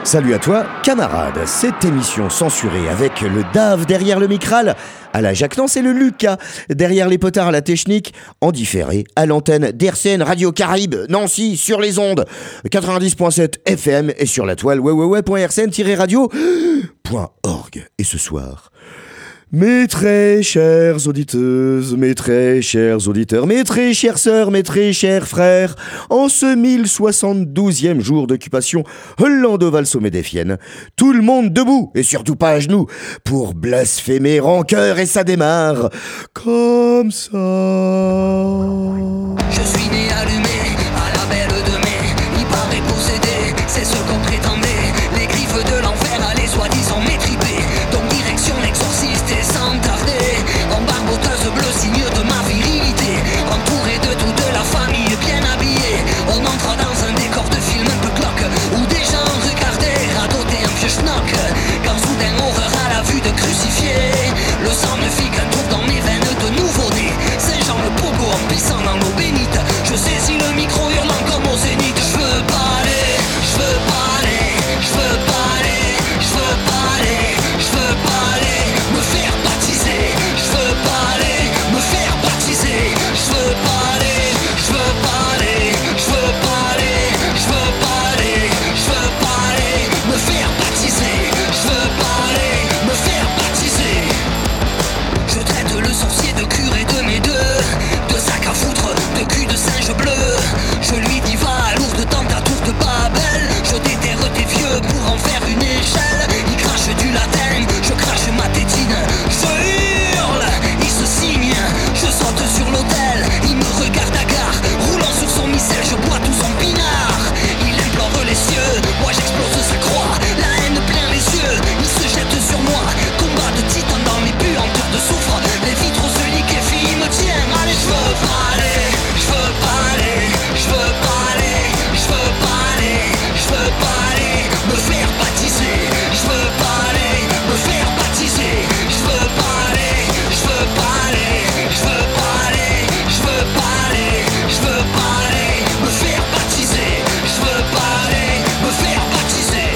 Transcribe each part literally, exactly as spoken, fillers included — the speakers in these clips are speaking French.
Salut à toi, camarade. Cette émission censurée avec le Dave derrière le micral, à la Jacques Nance et le Lucas derrière les potards à la technique, en différé à l'antenne d'R C N Radio Caraïbes, Nancy, sur les ondes quatre-vingt-dix point sept F M et sur la toile w w w point r c n tiret radio point org. Et ce soir, mes très chères auditeuses, mes très chers auditeurs, mes très chères sœurs, mes très chers frères, en ce mille soixante-douzième jour d'occupation hollando-val-sommet-des-Fiennes, tout le monde debout, et surtout pas à genoux, pour blasphémer rancœur, et ça démarre comme ça. Je suis né allumé à la belle de mai, il paraît possédé, c'est ce qu'on prétendait, les griffes de l'enfer allaient soi-disant m'étriper, donc direction l'exorciste et sans tarder, en barboteuse bleue, signe de ma virilité, entouré de toute la famille bien habillée, on entre dans un décor de film un peu glauque, où des gens regardaient radoter un vieux schnock, quand soudain horreur à la vue de crucifié, le sang ne fit qu'un tour dans mes veines de nouveau-né, Saint-Jean le pogo en pissant dans l'eau bénite, je saisis le micro hurlant comme au zénith, je veux parler, je veux parler, je veux parler, je veux parler, je veux parler, me faire baptiser, je veux parler, me faire baptiser, je veux parler, je veux parler, je veux parler, je veux parler, je veux parler, me faire baptiser, je veux parler, me faire baptiser. Je traite le sorcier de curé de mes deux, de sac à foutre, de cul de singe bleu. Je lui dis va, lourde tente à tour de Babel, je déterre tes vieux pour en faire une échelle. Il crache du latin, je crache ma tétine, je hurle, il se signe, je saute sur l'autel, il me regarde hagard, roulant sur son missel, je bois tout son pinard. Il implore les cieux, moi j'explose sa croix, la haine plein les yeux, il se jette sur moi, combat de titan dans les puanteurs de soufre, les vitres se liquéfient, il me tient, allez je veux parler, je veux parler, je veux parler, je veux parler, je veux parler, me faire baptiser, je veux parler, me faire baptiser, je veux parler, je veux parler, je veux parler, je veux parler, je veux parler, me faire baptiser, je veux parler, me faire baptiser.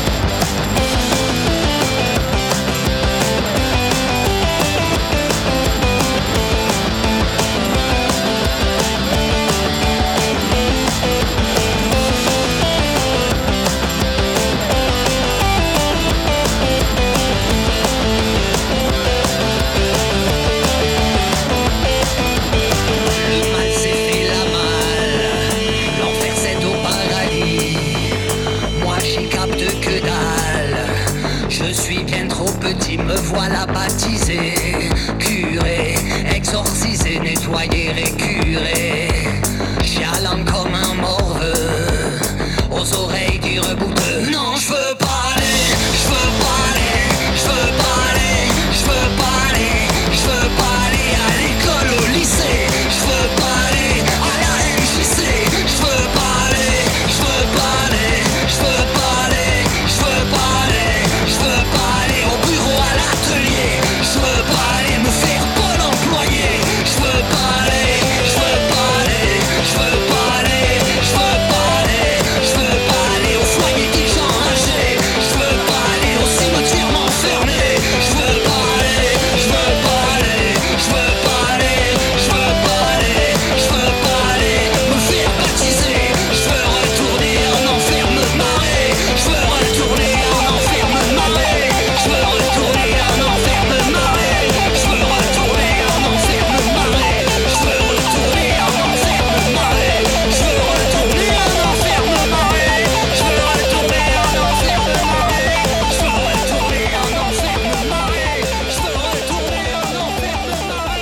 Le mal s'est fait la malle, l'enfer c'est au paradis. Moi j'y capte que dalle, je suis bien trop petit, me voilà baptisé, curé, exorcisé, nettoyé, récuré. Chialant comme un morveux, aux oreilles du rebouteux. Non, je veux parler, je veux parler, je veux parler, je veux parler, je veux parler à l'école, au lycée, je veux parler à la M J C, je veux parler, je veux parler, je veux parler, je veux parler, je veux parler au bureau, à l'atelier, je veux parler, me faire Pôle employé, je veux parler, je veux parler, je veux parler, je veux parler, je veux parler au foyer des gens âgés, je veux parler au cimetière m'enfermer, je veux parler, je veux parler, je veux parler, je veux parler, je veux parler, me faire baptiser, je veux retourner en enfer me marrer, je veux retourner en enfer me marrer, je veux retourner en enfer me marrer, je veux retourner en enfer me marrer, je veux retourner en enfer me marrer, je veux retourner en enfer me marrer, je veux retourner en enfer me marrer, je veux retourner en enfer me marrer, je veux retourner en enfer me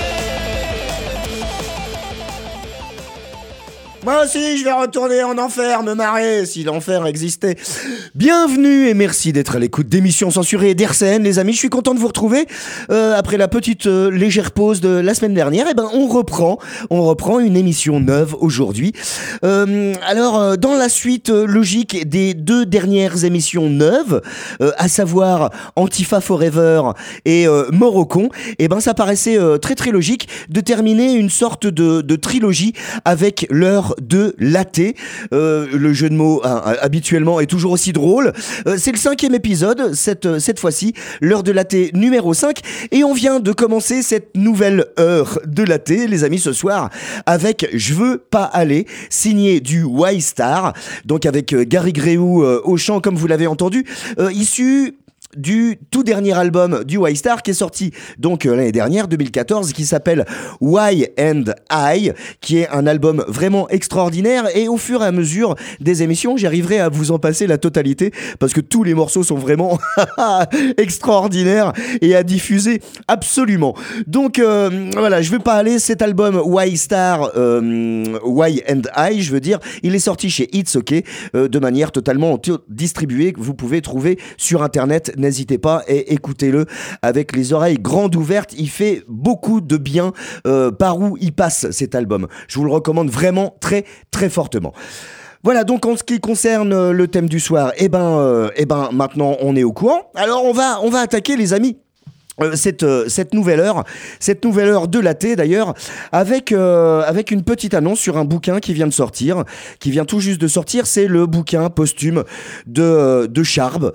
marrer. Moi aussi, je vais retourner en enfer, me marrer, si l'enfer existait. Bienvenue et merci d'être à l'écoute d'émissions censurées d'R C N, les amis. Je suis content de vous retrouver. Euh, après la petite euh, légère pause de la semaine dernière, eh ben, on reprend, on reprend une émission neuve aujourd'hui. Euh, alors, euh, dans la suite euh, logique des deux dernières émissions neuves, euh, à savoir Antifa Forever et euh, Mort au con, eh ben, ça paraissait euh, très très logique de terminer une sorte de, de trilogie avec l'heure de de l'athée. Euh, le jeu de mots hein, habituellement est toujours aussi drôle. Euh, c'est le cinquième épisode, cette, cette fois-ci, l'heure de l'athée numéro cinq. Et on vient de commencer cette nouvelle heure de l'athée, les amis, ce soir, avec Je veux pas aller, signé du Y-Star, donc avec euh, Gary Gréou euh, au chant, comme vous l'avez entendu, euh, issu du tout dernier album du Y-Star qui est sorti donc euh, l'année dernière, deux mille quatorze, qui s'appelle Y and I, qui est un album vraiment extraordinaire. Et au fur et à mesure des émissions, j'arriverai à vous en passer la totalité parce que tous les morceaux sont vraiment extraordinaires et à diffuser absolument. Donc euh, voilà, je vais pas aller, cet album Y-Star, euh, Y and I, je veux dire, il est sorti chez It's OK euh, de manière totalement distribuée, que vous pouvez trouver sur internet. N'hésitez pas et écoutez-le avec les oreilles grandes ouvertes. Il fait beaucoup de bien euh, par où il passe cet album. Je vous le recommande vraiment très très fortement. Voilà, donc en ce qui concerne le thème du soir, eh ben, euh, eh ben maintenant on est au courant. Alors on va, on va attaquer, les amis, Euh, cette, euh, cette nouvelle heure, cette nouvelle heure de l'athée d'ailleurs, avec, euh, avec une petite annonce sur un bouquin qui vient de sortir, qui vient tout juste de sortir. C'est le bouquin posthume de, de Charb.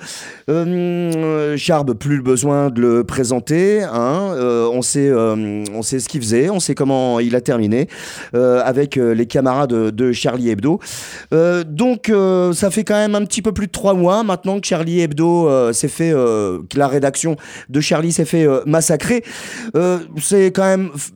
Euh, Charb, plus besoin de le présenter, hein. euh, on, sait, euh, on sait ce qu'il faisait, on sait comment il a terminé euh, avec euh, les camarades de, de Charlie Hebdo. Euh, donc euh, ça fait quand même un petit peu plus de trois mois maintenant que Charlie Hebdo euh, s'est fait, euh, que la rédaction de Charlie s'est fait euh, massacrer. Euh, c'est quand même f-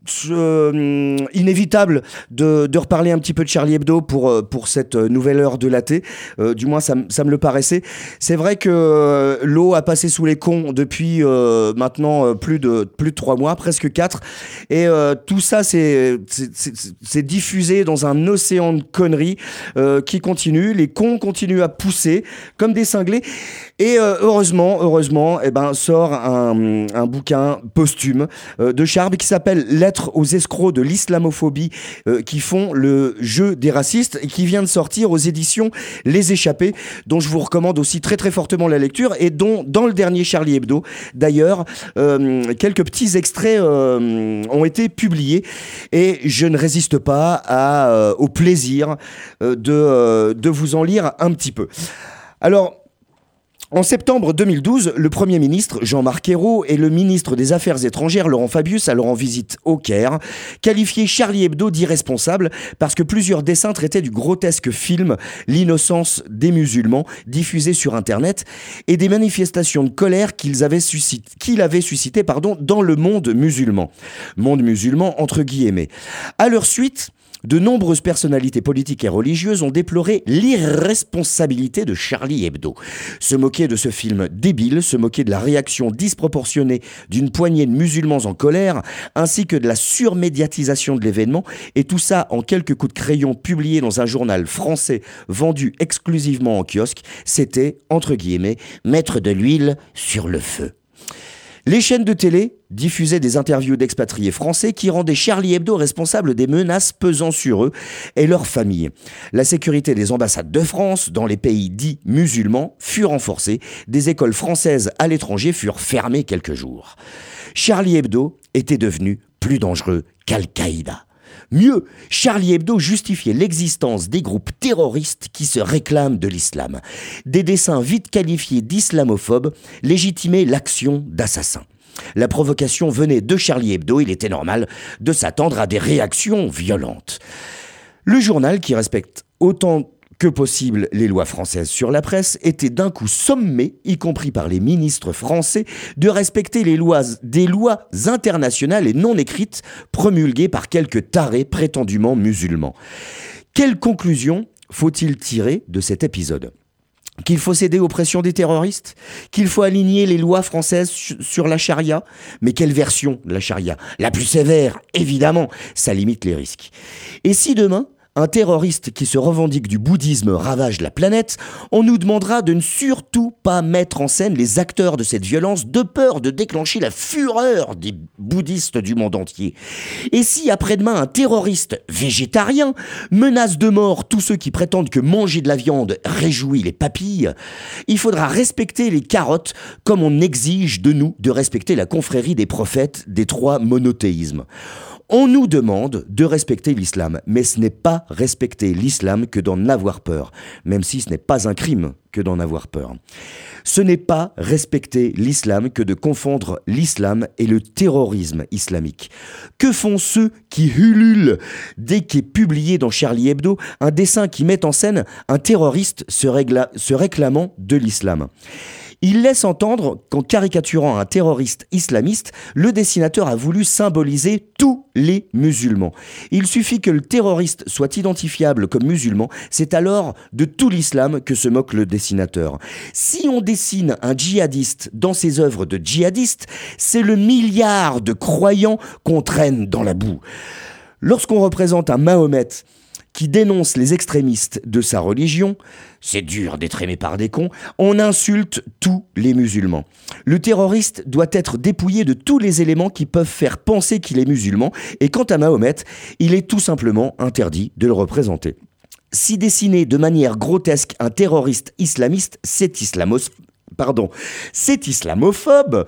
Euh, inévitable de, de reparler un petit peu de Charlie Hebdo pour, pour cette nouvelle heure de l'athée. Euh, du moins, ça, ça me le paraissait. C'est vrai que euh, l'eau a passé sous les ponts depuis euh, maintenant euh, plus de, plus de trois mois, presque quatre. Et euh, tout ça, c'est, c'est, c'est, c'est diffusé dans un océan de conneries euh, qui continue. Les cons continuent à pousser comme des cinglés. Et euh, heureusement, heureusement, eh ben, sort un, un bouquin posthume euh, de Charb qui s'appelle Lettres aux escrocs de l'islamophobie euh, qui font le jeu des racistes, et qui vient de sortir aux éditions Les Échappés, dont je vous recommande aussi très très fortement la lecture, et dont dans le dernier Charlie Hebdo d'ailleurs euh, quelques petits extraits euh, ont été publiés, et je ne résiste pas à, euh, au plaisir euh, de, euh, de vous en lire un petit peu. Alors, en septembre deux mille douze, le Premier ministre Jean-Marc Ayrault et le ministre des Affaires étrangères Laurent Fabius, alors en visite au Caire, qualifiaient Charlie Hebdo d'irresponsable parce que plusieurs dessins traitaient du grotesque film L'innocence des musulmans, diffusé sur Internet, et des manifestations de colère qu'ils avaient suscité, qu'il avait suscité pardon, dans le monde musulman. Monde musulman entre guillemets. À leur suite, de nombreuses personnalités politiques et religieuses ont déploré l'irresponsabilité de Charlie Hebdo. Se moquer de ce film débile, se moquer de la réaction disproportionnée d'une poignée de musulmans en colère, ainsi que de la surmédiatisation de l'événement, et tout ça en quelques coups de crayon publiés dans un journal français vendu exclusivement en kiosque. C'était, entre guillemets, mettre de l'huile sur le feu. Les chaînes de télé diffusaient des interviews d'expatriés français qui rendaient Charlie Hebdo responsable des menaces pesant sur eux et leurs familles. La sécurité des ambassades de France dans les pays dits musulmans fut renforcée. Des écoles françaises à l'étranger furent fermées quelques jours. Charlie Hebdo était devenu plus dangereux qu'Al-Qaïda. Mieux, Charlie Hebdo justifiait l'existence des groupes terroristes qui se réclament de l'islam. Des dessins vite qualifiés d'islamophobes légitimaient l'action d'assassins. La provocation venait de Charlie Hebdo, il était normal de s'attendre à des réactions violentes. Le journal, qui respecte autant que possible les lois françaises sur la presse, était d'un coup sommé, y compris par les ministres français, de respecter les lois, des lois internationales et non écrites promulguées par quelques tarés prétendument musulmans. Quelle conclusion faut-il tirer de cet épisode ? Qu'il faut céder aux pressions des terroristes ? Qu'il faut aligner les lois françaises sur la charia ? Mais quelle version de la charia ? La plus sévère, évidemment, ça limite les risques. Et si demain, un terroriste qui se revendique du bouddhisme ravage la planète, on nous demandera de ne surtout pas mettre en scène les acteurs de cette violence de peur de déclencher la fureur des bouddhistes du monde entier. Et si après-demain un terroriste végétarien menace de mort tous ceux qui prétendent que manger de la viande réjouit les papilles, il faudra respecter les carottes comme on exige de nous de respecter la confrérie des prophètes des trois monothéismes. On nous demande de respecter l'islam, mais ce n'est pas respecter l'islam que d'en avoir peur, même si ce n'est pas un crime que d'en avoir peur. Ce n'est pas respecter l'islam que de confondre l'islam et le terrorisme islamique. Que font ceux qui ululent dès qu'est publié dans Charlie Hebdo un dessin qui met en scène un terroriste se, régla- se réclamant de l'islam ? Il laisse entendre qu'en caricaturant un terroriste islamiste, le dessinateur a voulu symboliser tous les musulmans. Il suffit que le terroriste soit identifiable comme musulman, c'est alors de tout l'islam que se moque le dessinateur. Si on dessine un djihadiste dans ses œuvres de djihadiste, c'est le milliard de croyants qu'on traîne dans la boue. Lorsqu'on représente un Mahomet qui dénonce les extrémistes de sa religion, c'est dur d'être aimé par des cons, on insulte tous les musulmans. Le terroriste doit être dépouillé de tous les éléments qui peuvent faire penser qu'il est musulman, et quant à Mahomet, il est tout simplement interdit de le représenter. Si dessiner de manière grotesque un terroriste islamiste, c'est islamos... Pardon, c'est islamophobe.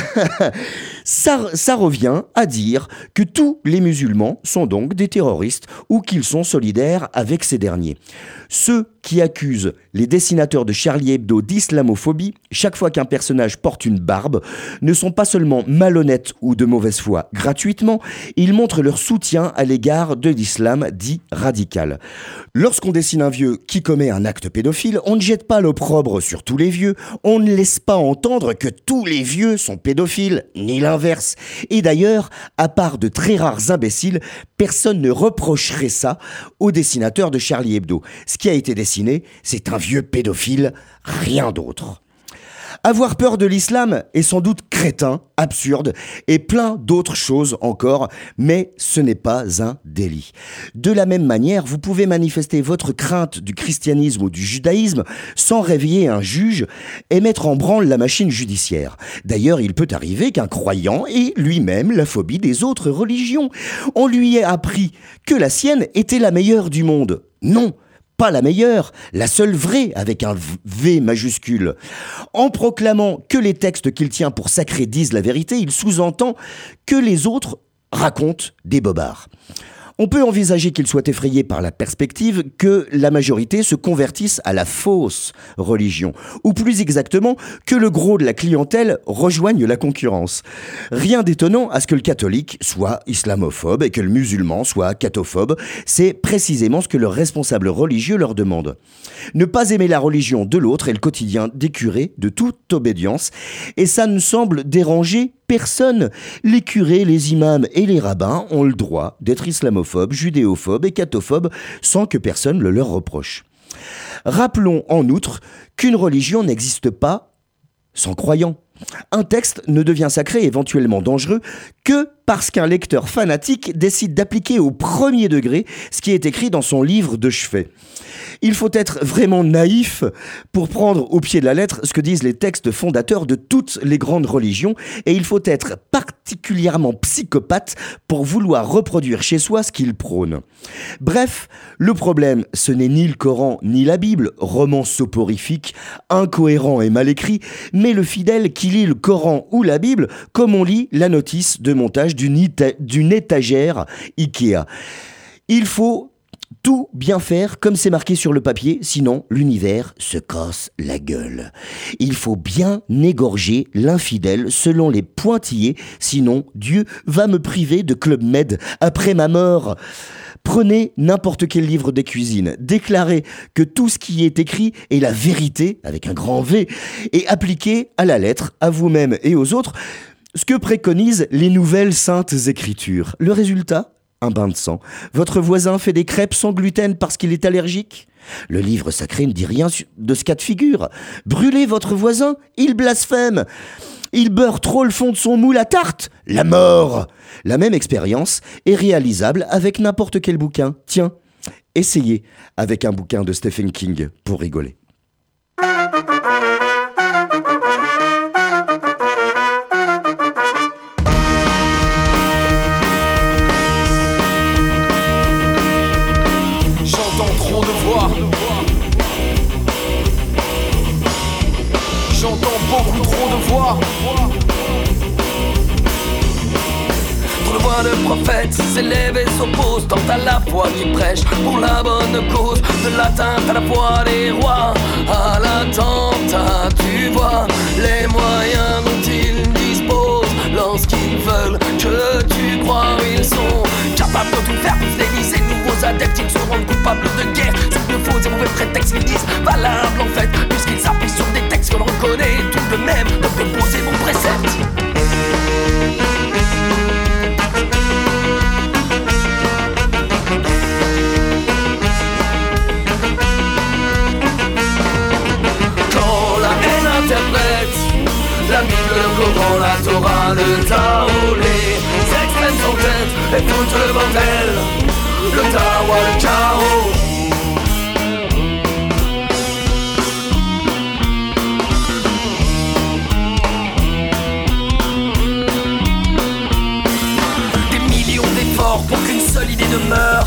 ça, ça revient à dire que tous les musulmans sont donc des terroristes ou qu'ils sont solidaires avec ces derniers. Ceux qui accusent les dessinateurs de Charlie Hebdo d'islamophobie, chaque fois qu'un personnage porte une barbe, ne sont pas seulement malhonnêtes ou de mauvaise foi gratuitement, ils montrent leur soutien à l'égard de l'islam dit radical. Lorsqu'on dessine un vieux qui commet un acte pédophile, on ne jette pas l'opprobre sur tous les vieux, on ne laisse pas entendre que tous les vieux sont pédophiles, ni l'inverse. Et d'ailleurs, à part de très rares imbéciles, personne ne reprocherait ça aux dessinateurs de Charlie Hebdo. Ce qui a été dessiné, c'est un vieux pédophile, rien d'autre. Avoir peur de l'islam est sans doute crétin, absurde et plein d'autres choses encore, mais ce n'est pas un délit. De la même manière, vous pouvez manifester votre crainte du christianisme ou du judaïsme sans réveiller un juge et mettre en branle la machine judiciaire. D'ailleurs, il peut arriver qu'un croyant ait lui-même la phobie des autres religions. On lui a appris que la sienne était la meilleure du monde. Non! Pas la meilleure, la seule vraie avec un V majuscule. En proclamant que les textes qu'il tient pour sacrés disent la vérité, il sous-entend que les autres racontent des bobards. On peut envisager qu'il soit effrayé par la perspective que la majorité se convertisse à la fausse religion, ou plus exactement, que le gros de la clientèle rejoigne la concurrence. Rien d'étonnant à ce que le catholique soit islamophobe et que le musulman soit cathophobe, c'est précisément ce que le responsable religieux leur demande. Ne pas aimer la religion de l'autre est le quotidien des curés de toute obédience, et ça ne semble déranger personne. Les curés, les imams et les rabbins ont le droit d'être islamophobes, judéophobes et cathophobes sans que personne le leur reproche. Rappelons en outre qu'une religion n'existe pas sans croyants. Un texte ne devient sacré et éventuellement dangereux que parce qu'un lecteur fanatique décide d'appliquer au premier degré ce qui est écrit dans son livre de chevet. Il faut être vraiment naïf pour prendre au pied de la lettre ce que disent les textes fondateurs de toutes les grandes religions, et il faut être particulièrement psychopathe pour vouloir reproduire chez soi ce qu'ils prônent. Bref, le problème, ce n'est ni le Coran ni la Bible, roman soporifique, incohérent et mal écrit, mais le fidèle qui lit le Coran ou la Bible comme on lit la notice de montage d'une, ita- d'une étagère Ikea. Il faut tout bien faire comme c'est marqué sur le papier, sinon l'univers se casse la gueule. Il faut bien égorger l'infidèle selon les pointillés, sinon Dieu va me priver de Club Med après ma mort. Prenez n'importe quel livre de cuisine, déclarez que tout ce qui est écrit est la vérité, avec un grand V, et appliquez à la lettre, à vous-même et aux autres, ce que préconisent les nouvelles saintes écritures. Le résultat ? Un bain de sang. Votre voisin fait des crêpes sans gluten parce qu'il est allergique ? Le livre sacré ne dit rien de ce cas de figure. Brûlez votre voisin, il blasphème. Il beurre trop le fond de son moule à tarte. La mort. La même expérience est réalisable avec n'importe quel bouquin. Tiens, essayez avec un bouquin de Stephen King pour rigoler. J'entends beaucoup trop de voix. Trop de voix de prophètes s'élèvent et s'opposent tant à la foi qui prêche pour la bonne cause. De l'atteinte à la foi des rois, à l'attentat, tu vois les moyens dont ils disposent lorsqu'ils veulent que tu crois. Ils sont capables de tout faire pour fidéliser de nouveaux adeptes. Ils se rendent coupables de guerre sous de faux et mauvais prétextes. Ils disent valables en fait, puisqu'ils s'appuient sur des textes que l'on reconnaît tout de même de proposer mon précepte. Quand la haine interprète la Bible, le Coran, la Torah, le Tao, les extrêmes sans tête et foutent le bordel, le Tawa, le chaos. Des millions d'efforts pour qu'une seule idée demeure.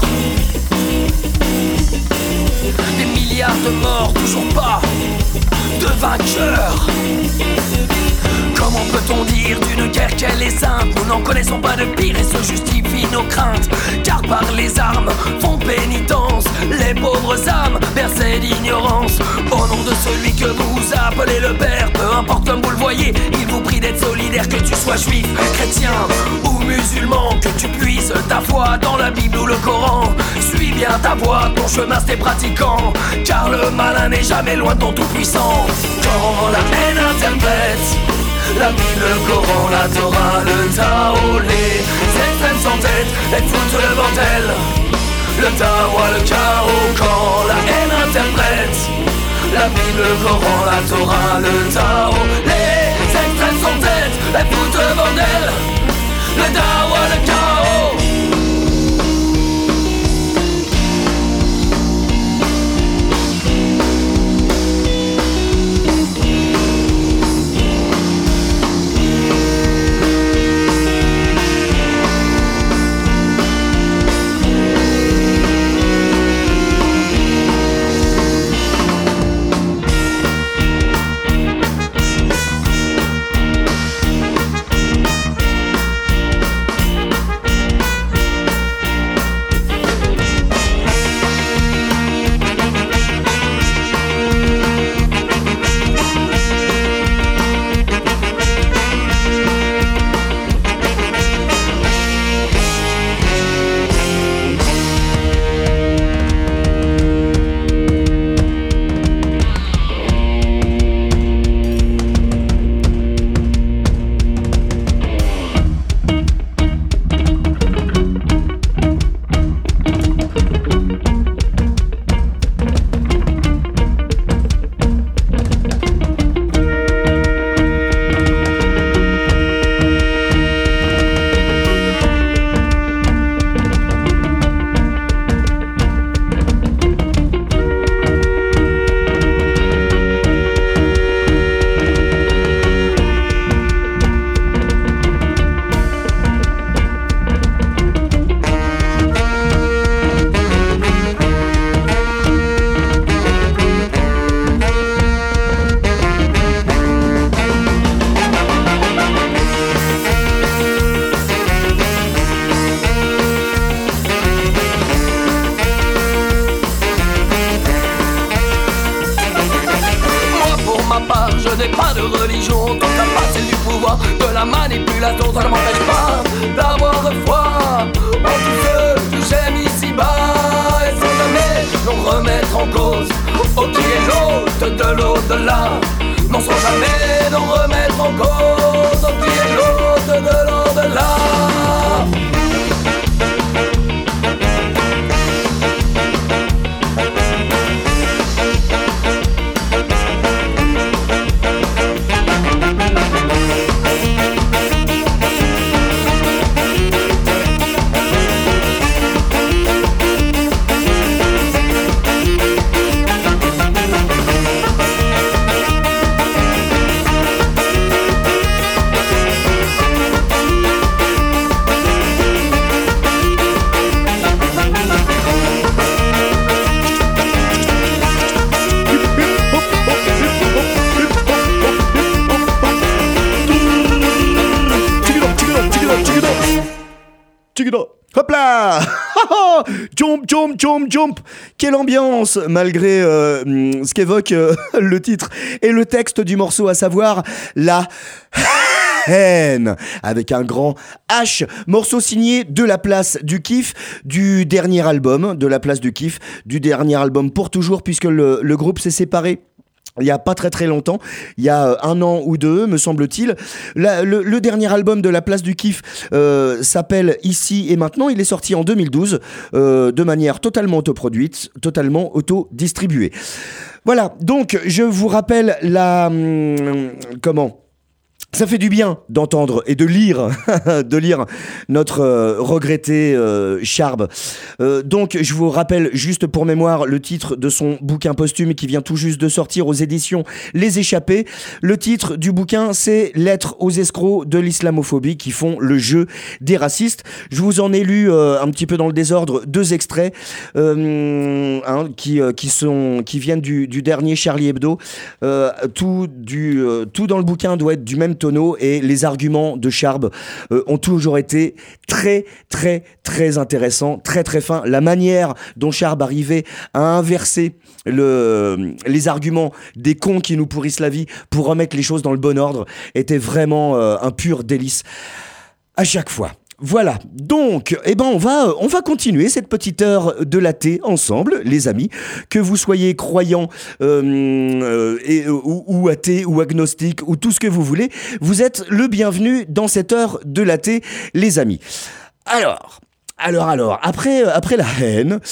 Des milliards de morts, toujours pas de vainqueurs. Comment peut-on dire d'une guerre qu'elle est sainte? Nous n'en connaissons pas de pire et se justifient nos craintes. Car par les armes font pénitence les pauvres âmes bercées d'ignorance. Au nom de celui que vous appelez le Père, peu importe comme vous le voyez, il vous prie d'être solidaire. Que tu sois juif, chrétien ou musulman, que tu puisses ta foi dans la Bible ou le Coran. Suis bien ta voie, ton chemin c'est pratiquant, car le malin n'est jamais loin de ton tout-puissant. Quand la haine interprète la Bible, le Coran, la Torah, le Tao, les extrêmes sans tête, elles foutent le bordel, le Tawa, le chaos. Quand la haine interprète la Bible, le Coran, la Torah, le Tao, les extrêmes sans tête, elles foutent le bordel, le Tawa, le chaos. jump, jump, jump, jump. Quelle ambiance, malgré euh, ce qu'évoque euh, le titre et le texte du morceau, à savoir la haine, avec un grand H. Morceau signé de La Place du Kiff, du dernier album de La Place du Kiff, du dernier album pour toujours, puisque le, le groupe s'est séparé il n'y a pas très très longtemps, il y a un an ou deux, me semble-t-il. La, le, le dernier album de La Place du Kiff euh, s'appelle Ici et Maintenant. Il est sorti en deux mille douze, euh, de manière totalement autoproduite, totalement auto-distribuée. Voilà, donc je vous rappelle la... Hum, comment ça fait du bien d'entendre et de lire, de lire notre euh, regretté euh, Charb. Euh, donc, je vous rappelle juste pour mémoire le titre de son bouquin posthume qui vient tout juste de sortir aux éditions Les Échappés. Le titre du bouquin, c'est Lettres aux escrocs de l'islamophobie qui font le jeu des racistes. Je vous en ai lu euh, un petit peu dans le désordre deux extraits euh, hein, qui euh, qui sont qui viennent du, du dernier Charlie Hebdo. Euh, tout du euh, tout dans le bouquin doit être du même tonneau et les arguments de Charb euh, ont toujours été très très très intéressants, très très fins. La manière dont Charb arrivait à inverser le, les arguments des cons qui nous pourrissent la vie pour remettre les choses dans le bon ordre était vraiment euh, un pur délice à chaque fois. Voilà, donc, eh ben on va, on va continuer cette petite heure de laté ensemble, les amis. Que vous soyez croyants euh, euh, et, ou, ou athées ou agnostiques ou tout ce que vous voulez, vous êtes le bienvenu dans cette heure de laté, les amis. Alors... Alors, alors, après, après la haine,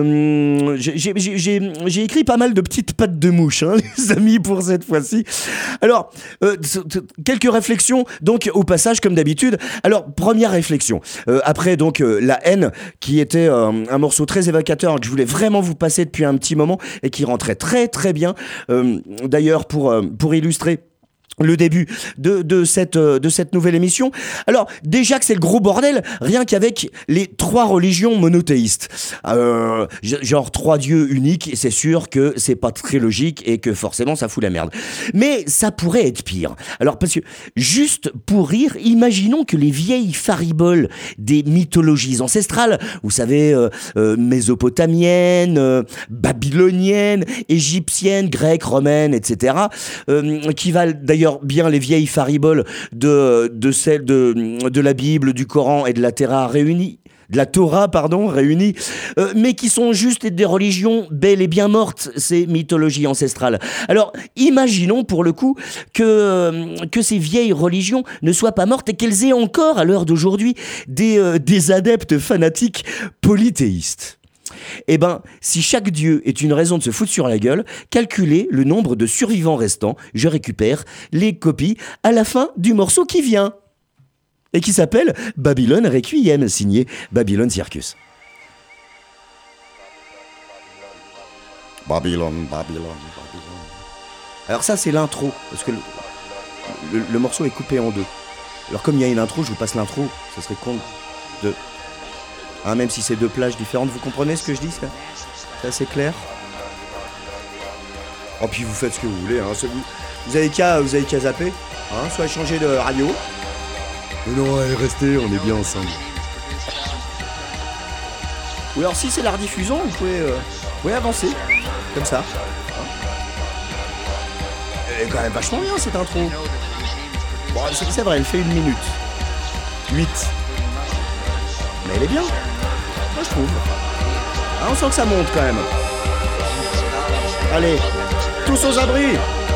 euh, j'ai, j'ai, j'ai, j'ai écrit pas mal de petites pattes de mouche, hein, les amis, pour cette fois-ci. Alors, euh, quelques réflexions, donc, au passage, comme d'habitude. Alors, première réflexion. Euh, après, donc, euh, la haine, qui était euh, un morceau très évocateur que je voulais vraiment vous passer depuis un petit moment et qui rentrait très, très bien. Euh, d'ailleurs, pour, euh, pour illustrer le début de, de, cette, de cette nouvelle émission. Alors, déjà que c'est le gros bordel, rien qu'avec les trois religions monothéistes. Euh, genre trois dieux uniques, c'est sûr que c'est pas très logique et que forcément ça fout la merde. Mais ça pourrait être pire. Alors, parce que, juste pour rire, imaginons que les vieilles fariboles des mythologies ancestrales, vous savez, euh, euh, mésopotamiennes, euh, babyloniennes, égyptiennes, grecques, romaines, et cetera, euh, qui valent d'ailleurs bien les vieilles fariboles de, de celles de, de la Bible, du Coran et de la Torah réunies, de la Torah, pardon, réunies, euh, mais qui sont juste des religions belles et bien mortes, ces mythologies ancestrales. Alors, imaginons pour le coup que, euh, que ces vieilles religions ne soient pas mortes et qu'elles aient encore, à l'heure d'aujourd'hui, des, euh, des adeptes fanatiques polythéistes. Eh ben, si chaque dieu est une raison de se foutre sur la gueule, calculez le nombre de survivants restants. Je récupère les copies à la fin du morceau qui vient. Et qui s'appelle Babylone Requiem, signé Babylone Circus. Babylone, Babylone, Babylone. Alors ça, c'est l'intro, parce que le, le, le morceau est coupé en deux. Alors comme il y a une intro, je vous passe l'intro, ça serait con de... Hein, même si c'est deux plages différentes, vous comprenez ce que je dis, ça ? C'est assez clair. Oh, puis vous faites ce que vous voulez, hein. Vous, vous avez qu'à, vous avez qu'à zapper, hein, soit changer de radio. Mais non, allez, restez, on est bien ensemble. Ou alors si c'est la rediffusion, vous pouvez, euh, vous pouvez avancer, comme ça. Hein. Elle est quand même vachement bien cette intro. Bon, c'est, c'est vrai, elle fait une minute. Huit. Mais elle est bien. Moi je trouve. Ah, on sent que ça monte quand même. Allez, tous aux abris.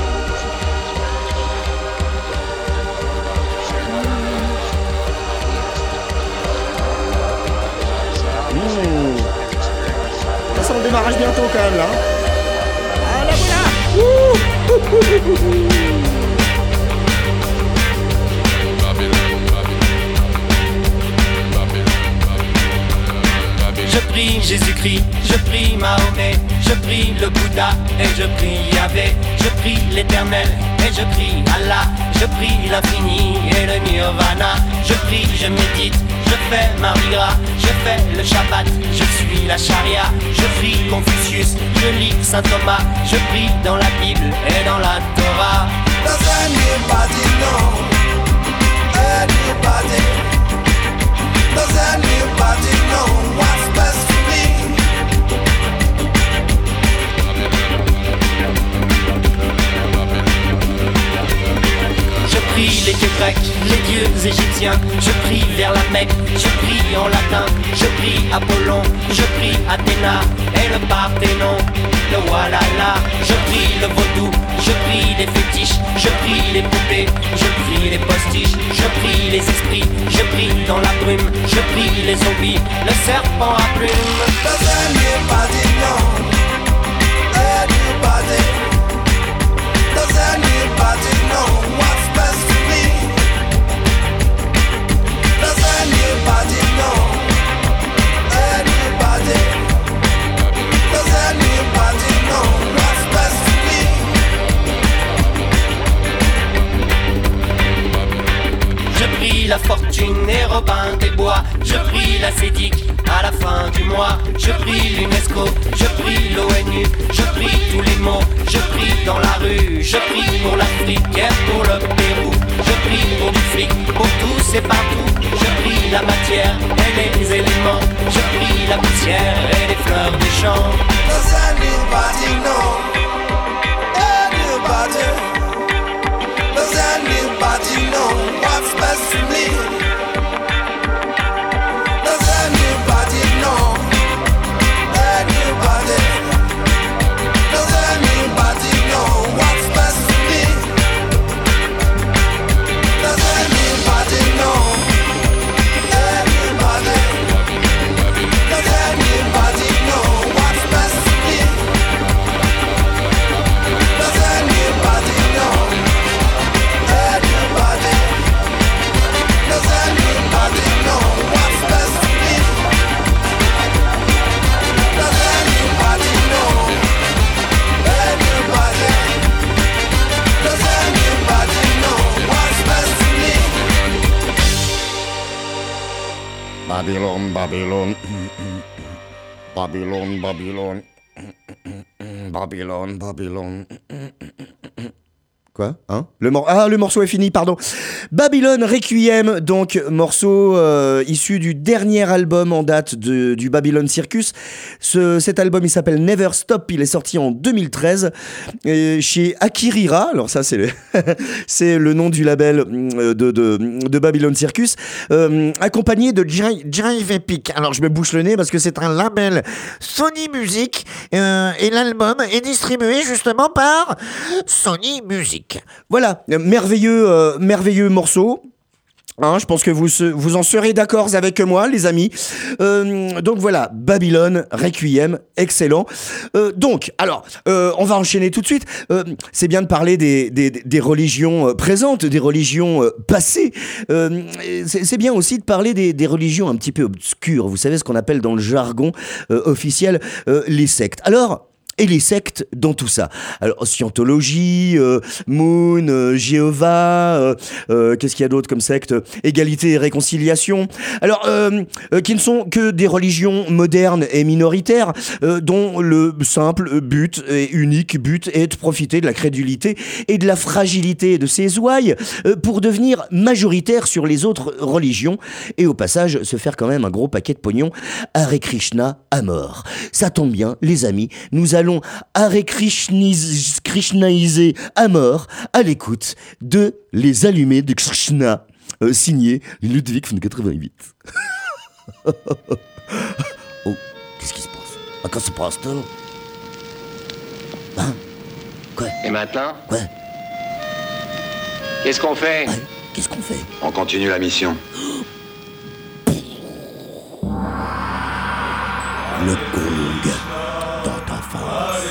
Mmh. Ça sent le démarrage bientôt quand même là. Ah la voilà. Ouh. Je prie Jésus-Christ, je prie Mahomet, je prie le Bouddha et je prie Yahvé, je prie l'Éternel et je prie Allah, je prie l'infini et le Nirvana, je prie, je médite, je fais Mardi Gras, je fais le Shabbat, je suis la charia, je prie Confucius, je lis Saint Thomas, je prie dans la Bible et dans la Torah. Does anybody know? Anybody? Does anybody know what's best for me? Grecs, les dieux égyptiens. Je prie vers la Mecque, je prie en latin. Je prie Apollon, je prie Athéna et le Parthénon, le Walhalla. Je prie le vaudou, je prie les fétiches. Je prie les poupées, je prie les postiches. Je prie les esprits, je prie dans la brume. Je prie les zombies, le serpent à plumes. Does anybody know? Anybody? Does anybody know what's best for me? Does anybody know? Anybody? Does anybody know what's best for me? Je prie la fortune et Robin des Bois. Je prie la Sédic à la fin du mois. Je prie l'UNESCO, je prie l'O N U. Je prie tous les mots, je prie dans la rue. Je prie pour l'Afrique et pour le Pérou. Je prie pour du fric, pour tous et partout. Je prie la matière et les éléments. Je prie la poussière et les fleurs des champs. Does anybody know? Anybody? Does anybody know what's best for me? Does anybody know? Anybody? Does anybody know what's best for me? Does anybody know? Anybody? Does anybody know what's best for me? Does anybody know? Anybody? Does anybody know what's best for me? Does anybody know? Anybody? Does anybody know what's best for me? Babylone, Babylone. Babylone, Babylone. Babylone, Babylone. Quoi hein le mor- Ah, le morceau est fini, pardon. Babylone Requiem, donc morceau euh, issu du dernier album en date de, du Babylon Circus. Ce, cet album, il s'appelle Never Stop. Il est sorti en deux mille treize et chez Akirira. Alors ça, c'est le, c'est le nom du label de, de, de Babylon Circus, euh, accompagné de Jive, Jive Epic. Alors je me bouche le nez parce que c'est un label Sony Music euh, et l'album est distribué justement par Sony Music. Voilà, merveilleux, euh, merveilleux morceau. Hein, je pense que vous, vous en serez d'accord avec moi, les amis. Euh, donc voilà, Babylone Requiem, excellent. Euh, donc, alors, euh, on va enchaîner tout de suite. Euh, c'est bien de parler des, des, des religions présentes, des religions passées. Euh, c'est, c'est bien aussi de parler des, des religions un petit peu obscures. Vous savez ce qu'on appelle dans le jargon euh, officiel euh, les sectes. Alors, et les sectes dans tout ça. Alors, Scientologie, euh, Moon, euh, Jéhovah, euh, euh, qu'est-ce qu'il y a d'autre comme secte ? Égalité et réconciliation. Alors, euh, euh, qui ne sont que des religions modernes et minoritaires, euh, dont le simple but et unique but est de profiter de la crédulité et de la fragilité de ces ouailles euh, pour devenir majoritaires sur les autres religions et au passage se faire quand même un gros paquet de pognon. Hare Krishna à mort. Ça tombe bien, les amis, nous allons allons Hare Krishniz- Krishnaïser à mort à l'écoute de Les Allumés de Krishna, euh, signé Ludwig von quatre-vingt-huit. Oh, qu'est-ce qui se passe? Ah, qu'est-ce qui se passe-t-il? Hein? Quoi? Et maintenant? Quoi? Qu'est-ce qu'on fait? Ouais, qu'est-ce qu'on fait? On continue la mission. Le gong dans ta face.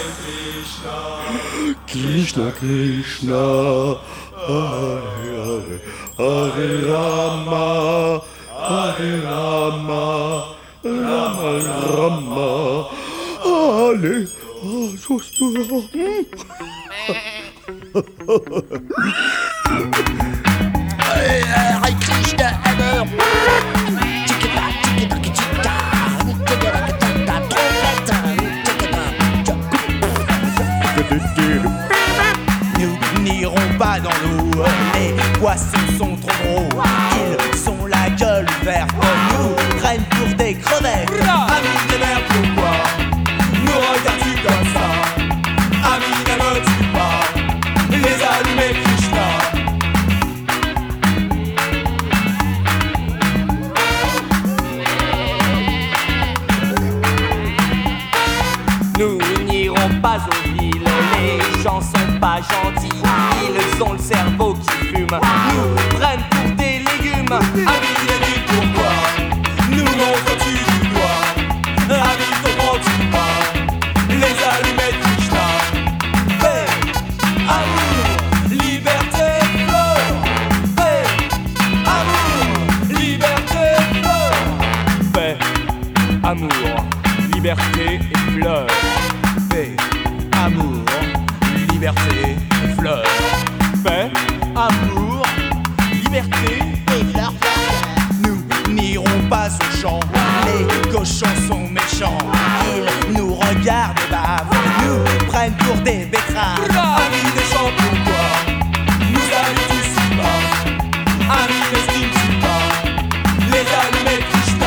Krishna, Krishna, Hare Hare, Hare Rama, Hare Rama, Rama Rama, Hare Hare Krishna, Hare Nous n'irons pas dans l'eau, les poissons sont trop gros. Ils sont la gueule verte, nous prennent pour des crevettes. Amis des mers, pourquoi nous regardes-tu comme ça? Amis, n'aimes-tu pas les allumés Krishna? ville, les gens sont pas gentils, ils ont le cerveau qui fume, nous prennent pour des légumes. Ami, ami, pourquoi nous montres-tu du doigt? Ami, comprends-tu pas les allumettes Krishna? Paix, amour, liberté, fleurs. Paix, amour, liberté, fleurs. Paix, amour, liberté et fleurs. Paix, amour, liberté et fleurs. Paix, amour, liberté et fleurs. Nous n'irons pas au champ, les cochons sont méchants. Ils nous regardent et bavent, nous prennent pour des betteraves. Amis des champs, pourquoi nous habitent si bas? Amis, n'estiment-tu pas les allumettes Krishna?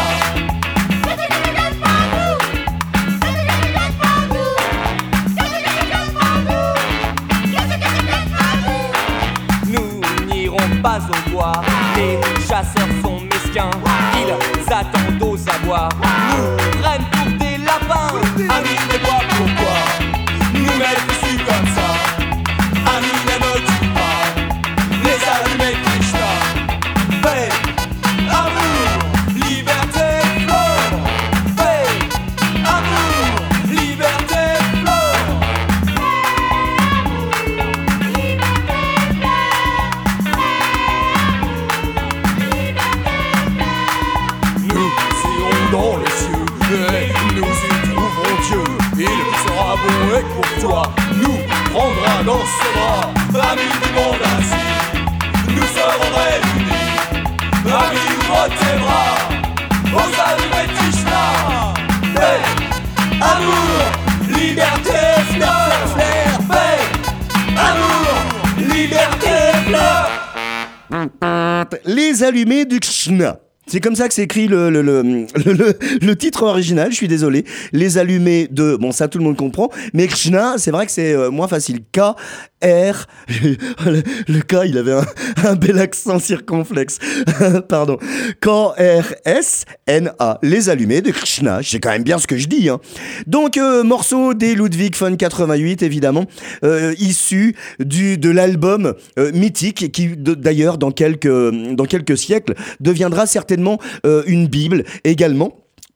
Nous n'irons pas au bois, les chasseurs sont mesquins, ils attendent aux abois, nous prennent pour des lapins. Amis des bois, pourquoi nous mettre ici comme ça? Amis, n'aimes-tu pas les allumettes Krishna? Paix, amour, liberté, fleurs. Paix, amour, liberté, fleurs. Nous irons dans les cieux et nous y trouverons Dieu. Il sera bon et courtois, nous prendra dans ses bras. Amis du monde ainsi, nous serons réunis. Amis, ouvre tes bras aux allumettes Krishna. Paix, amour, liberté, fleurs, fleurs. Paix, amour, liberté, fleurs. Les allumés du Krishna. C'est comme ça que c'est écrit le, le, le, le, le, le titre original, je suis désolé. Les allumés de... Bon, ça tout le monde comprend. Mais Krishna, c'est vrai que c'est euh, moins facile. K, R... Le, le K, il avait un, un bel accent circonflexe. Pardon. K, R, S, N, A. Les allumés de Krishna. Je sais quand même bien ce que je dis. Hein. Donc, euh, morceau des Ludwig von quatre-vingt-huit, évidemment. Euh, issu du, de l'album euh, mythique qui, de, d'ailleurs, dans quelques, dans quelques siècles, deviendra certainement Euh, une Bible également.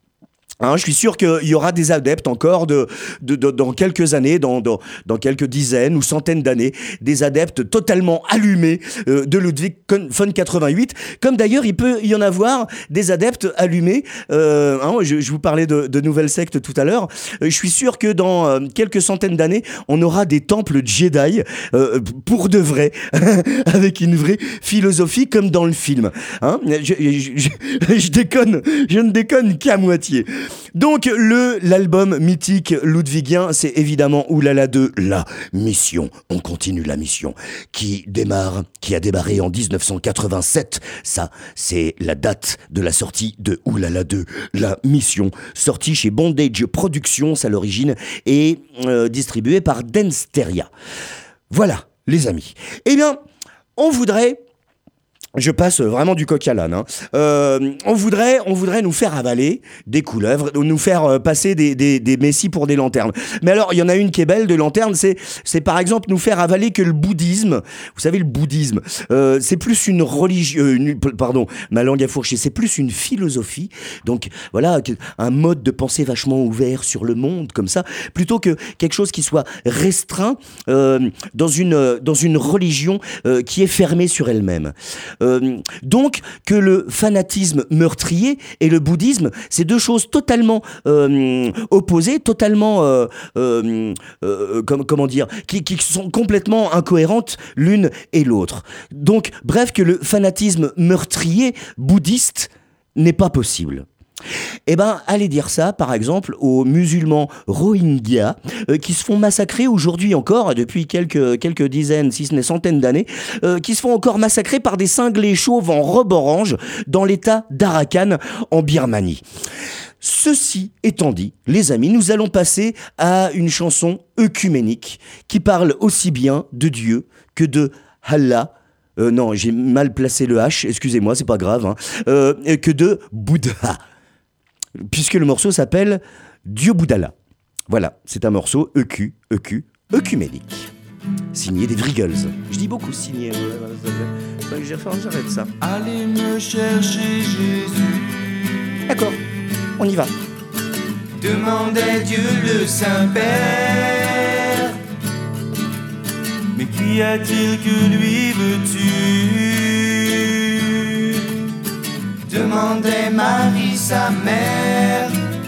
Hein, je suis sûr qu'il y aura des adeptes encore de, de, de, dans quelques années, dans, dans, dans quelques dizaines ou centaines d'années, des adeptes totalement allumés euh, de Ludwig von quatre-vingt-huit, comme d'ailleurs il peut y en avoir des adeptes allumés. Euh, hein, je, je vous parlais de, de nouvelles sectes tout à l'heure. Euh, je suis sûr que dans euh, quelques centaines d'années, on aura des temples Jedi euh, pour de vrai, avec une vraie philosophie comme dans le film. Hein, je, je, je, je déconne, je ne déconne qu'à moitié. Donc le l'album mythique ludwigien, c'est évidemment Oulala deux, la mission. On continue la mission qui démarre, qui a démarré en dix-neuf cent quatre-vingt-sept. Ça, c'est la date de la sortie de Oulala deux, la mission, sortie chez Bondage Productions à l'origine et euh, distribuée par Densteria. Voilà, les amis. Eh bien, on voudrait... Je passe vraiment du coq à l'âne. Hein. Euh, on voudrait, on voudrait nous faire avaler des couleuvres, nous faire passer des, des, des messies pour des lanternes. Mais alors, il y en a une qui est belle de lanterne, c'est, c'est par exemple nous faire avaler que le bouddhisme. Vous savez, le bouddhisme, euh, c'est plus une religion, euh, pardon, ma langue a fourché, c'est plus une philosophie. Donc voilà, un mode de pensée vachement ouvert sur le monde comme ça, plutôt que quelque chose qui soit restreint euh, dans une dans une religion euh, qui est fermée sur elle-même. Euh, donc que le fanatisme meurtrier et le bouddhisme, c'est deux choses totalement euh, opposées, totalement euh, euh, euh, comme, comment dire, qui, qui sont complètement incohérentes l'une et l'autre. Donc bref, que le fanatisme meurtrier bouddhiste n'est pas possible. Eh ben, allez dire ça, par exemple, aux musulmans Rohingyas euh, qui se font massacrer aujourd'hui encore, depuis quelques, quelques dizaines, si ce n'est centaines d'années, euh, qui se font encore massacrer par des cinglés chauves en robe orange dans l'état d'Arakan, en Birmanie. Ceci étant dit, les amis, nous allons passer à une chanson œcuménique qui parle aussi bien de Dieu que de Allah. Euh, non, j'ai mal placé le H, excusez-moi, c'est pas grave, hein, euh, que de Bouddha. Puisque le morceau s'appelle Dieu Boudala. Voilà, c'est un morceau E Q, E Q, œcuménique. Signé des Vrigels. Je dis beaucoup signé. J'arrête ça. Allez me chercher Jésus. D'accord, on y va. Demandait Dieu le Saint-Père. Mais qui a-t-il que lui veux-tu? Demandait Marie sa mère.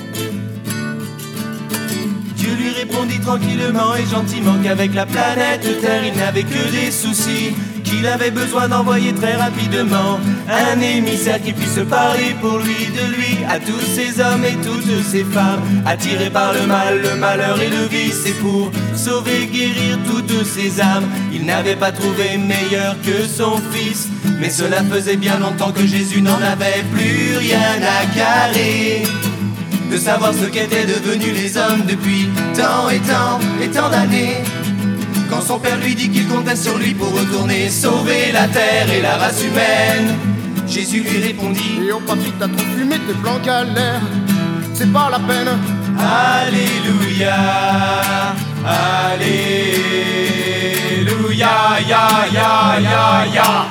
Dieu lui répondit tranquillement et gentiment qu'avec la planète Terre il n'avait que des soucis, qu'il avait besoin d'envoyer très rapidement un émissaire qui puisse parler pour lui, de lui, à tous ces hommes et toutes ces femmes attirés par le mal, le malheur et le vice, et pour sauver, guérir toutes ces âmes, il n'avait pas trouvé meilleur que son fils. Mais cela faisait bien longtemps que Jésus n'en avait plus rien à carrer de savoir ce qu'étaient devenus les hommes depuis tant et tant et tant d'années. Quand son père lui dit qu'il comptait sur lui pour retourner sauver la terre et la race humaine, Jésus lui répondit: Et oh papy, t'as trop fumé tes plans galères, c'est pas la peine. Alléluia, Alléluia, ya, ya, ya, ya.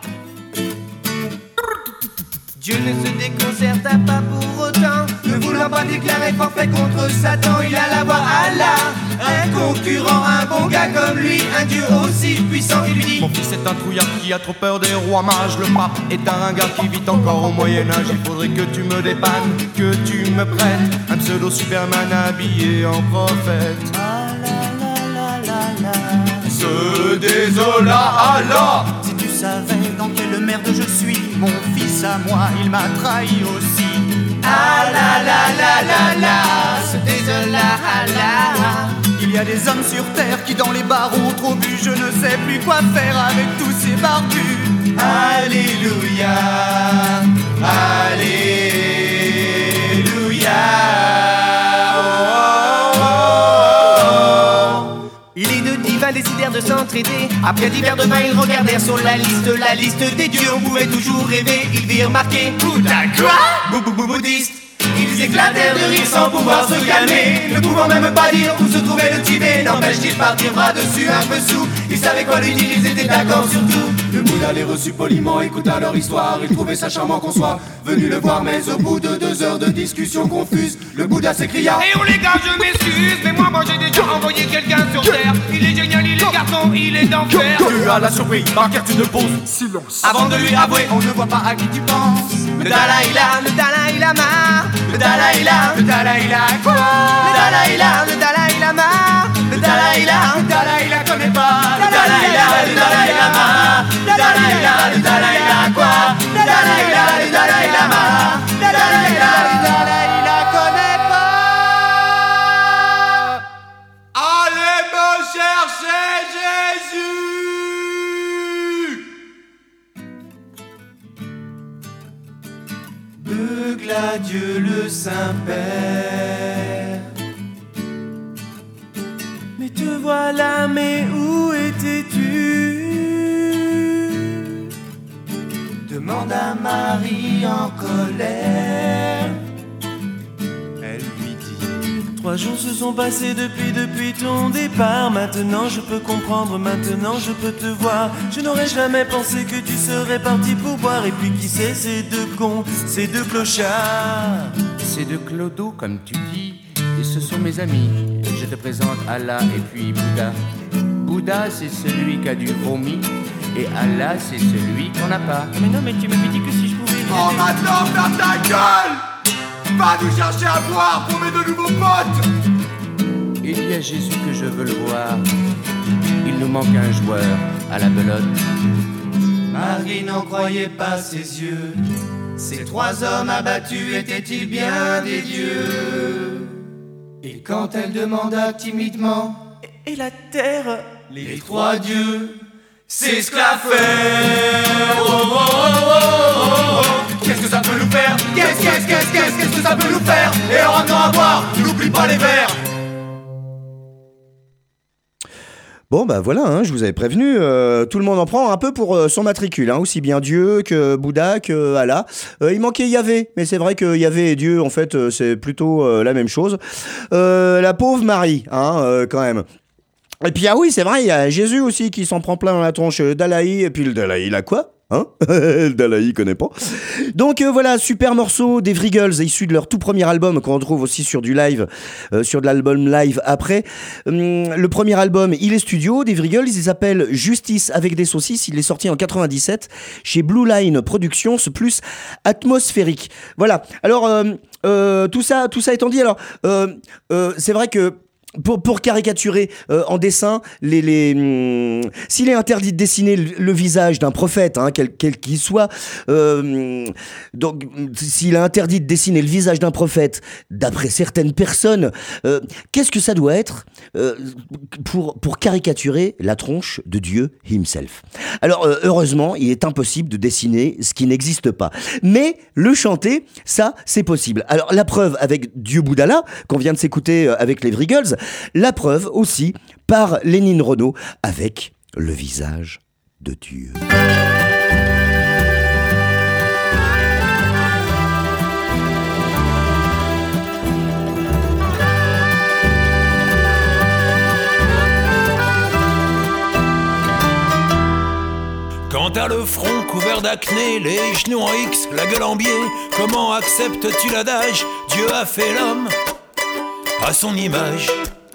Dieu ne se déconcerta pas pour autant, ne voulant pas déclarer forfait contre Satan. Il alla voir Allah, un concurrent, un bon gars comme lui, un Dieu aussi puissant. Il lui dit: Mon fils est un trouillard qui a trop peur des rois mages. Le pape est un ringard qui vit encore au Moyen-Âge. Il faudrait que tu me dépannes, que tu me prêtes un pseudo Superman habillé en prophète. Ah la la la la la. Se désola Allah. Si tu savais dans quelle merde je suis, mon fils à moi, il m'a trahi aussi. Ah la la la la la, se désola Allah. Il y a des hommes sur terre qui dans les bars ont trop bu. Je ne sais plus quoi faire avec tous ces barbus. Alléluia, Alléluia. Oh, oh, oh. Les deux divins décidèrent de s'entraider. Après divers demain, ils regardèrent sur la liste, la liste des dieux. On pouvait toujours rêver. Ils virent marqué Bouddha quoi? Bou bou bou bouddhiste. Ils éclatèrent de rire sans pouvoir se calmer, ne pouvant même pas dire où se trouvait le Tibet. N'empêche qu'ils partirent bras dessus un peu sous. Ils savaient quoi lui dire, ils étaient d'accord sur tout. Le Bouddha les reçut poliment, écouta leur histoire. Il trouvait ça charmant qu'on soit venu le voir, mais au bout de deux heures de discussion confuse, le Bouddha s'écria: Eh oh les gars, je m'excuse, mais moi, moi j'ai déjà envoyé quelqu'un sur terre. Il est génial, il est carton, il est d'enfer. Tu as la surprise, par car tu ne poses silence. Avant de lui avouer, on ne voit pas à qui tu penses. Le Dalai Lama, le Dalai Lama, le Dalai Lama, le Dalai Lama quoi? Le Dalai Lama, le Dalai Lama, le Dalai Lama, le Dalai Lama connaît pas. Le Dalai Lama, le Dalai Lama, le Dalai Lama, le Dalai Lama quoi? Le Dalai Lama, le Dalai Lama, le Dalai Lama, le Dalai Lama connaît pas. Allez me chercher Jésus. Beugla Dieu le Saint-Père. Mais te voilà, mais où étais-tu? Demande à Marie en colère. Elle lui dit: Trois jours se sont passés depuis, depuis ton départ. Maintenant je peux comprendre, maintenant je peux te voir. Je n'aurais jamais pensé que tu serais parti pour boire. Et puis qui sait, ces deux cons, ces deux clochards. Ces deux clodos, comme tu dis, et ce sont mes amis. Je te présente Allah et puis Bouddha. Bouddha, c'est celui qui a du vomi, et Allah, c'est celui qu'on n'a pas. Mais non, mais tu m'avais dit que si je pouvais. Oh maintenant, ferme ta gueule. Va nous chercher à boire pour mes deux nouveaux potes. Il y a Jésus que je veux le voir. Il nous manque un joueur à la belote. Marie n'en croyait pas ses yeux. Ces trois hommes abattus étaient-ils bien des dieux? Et quand elle demanda timidement: Et la terre? Les trois dieux s'esclaffèrent. Oh, oh, oh, oh, oh, oh. Qu'est-ce que ça peut nous faire? Qu'est-ce, qu'est-ce, qu'est-ce, qu'est-ce, qu'est-ce que ça peut nous faire? Et en ramenant à boire, n'oublie pas les verres. Bon bah voilà, hein, je vous avais prévenu, euh, tout le monde en prend un peu pour euh, son matricule, hein, aussi bien Dieu que Bouddha que Allah. Euh, il manquait Yahvé, mais c'est vrai que Yahvé et Dieu, en fait, euh, c'est plutôt euh, la même chose. Euh, la pauvre Marie, hein, euh, quand même. Et puis ah oui, c'est vrai, il y a Jésus aussi qui s'en prend plein dans la tronche, le Dalai, et puis le Dalai, il a quoi ? Hein? Le Dalai, il connaît pas. Donc euh, voilà, super morceau des Vriggles, issu de leur tout premier album qu'on retrouve aussi sur du live, euh, sur de l'album live après. Hum, le premier album, il est studio, des Vriggles, il s'appelle Justice avec des saucisses, il est sorti en quatre-vingt-dix-sept chez Blue Line Productions, plus atmosphérique. Voilà. Alors euh, euh, tout ça, tout ça étant dit, alors euh, euh, c'est vrai que Pour, pour caricaturer euh, en dessin, les, les, hum, s'il est interdit de dessiner le, le visage d'un prophète, hein, quel, quel qu'il soit, euh, donc s'il est interdit de dessiner le visage d'un prophète, d'après certaines personnes, euh, qu'est-ce que ça doit être euh, pour, pour caricaturer la tronche de Dieu himself? Alors euh, heureusement, il est impossible de dessiner ce qui n'existe pas. Mais le chanter, ça, c'est possible. Alors la preuve avec Dieu Boudala, qu'on vient de s'écouter avec les Vriggles, la preuve aussi par Lénine Renaud avec le visage de Dieu. Quand t'as le front couvert d'acné, les genoux en X, la gueule en biais, comment acceptes-tu l'adage? Dieu a fait l'homme à son image.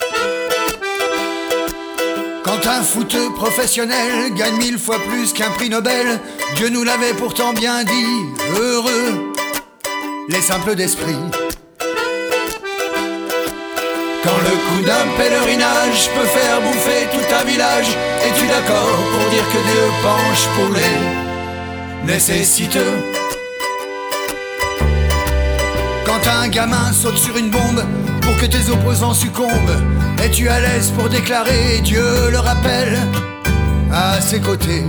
Quand un footeux professionnel gagne mille fois plus qu'un prix Nobel, Dieu nous l'avait pourtant bien dit, heureux les simples d'esprit. Quand le coup d'un pèlerinage peut faire bouffer tout un village, es-tu d'accord pour dire que Dieu penche pour les nécessiteux? Quand un gamin saute sur une bombe pour que tes opposants succombent, es-tu à l'aise pour déclarer Dieu le rappelle à ses côtés?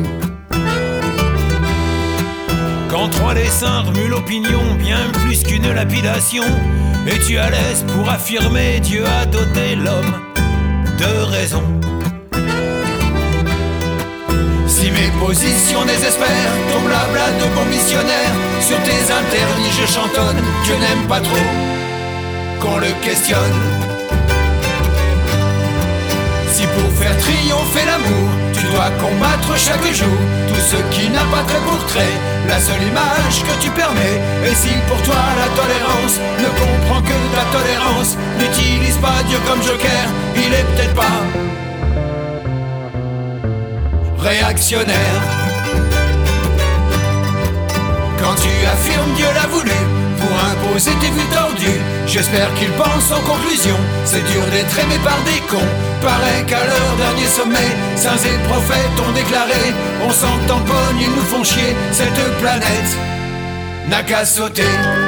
Quand trois dessins remuent l'opinion bien plus qu'une lapidation, es-tu à l'aise pour affirmer Dieu a doté l'homme de raison? Si mes positions désespèrent, tombe la blague de bon missionnaire, sur tes interdits je chantonne, Dieu n'aime pas trop qu'on le questionne. Si pour faire triompher l'amour, tu dois combattre chaque jour tout ce qui n'a pas trait pour trait, la seule image que tu permets. Et si pour toi la tolérance ne comprend que ta tolérance, n'utilise pas Dieu comme joker, il est peut-être pas réactionnaire. Quand tu affirmes Dieu l'a voulu pour imposer tes vues tordues, j'espère qu'il pense en conclusion, c'est dur d'être aimé par des cons. Paraît qu'à leur dernier sommet, saints et prophètes ont déclaré, on s'en tamponne, ils nous font chier, cette planète n'a qu'à sauter.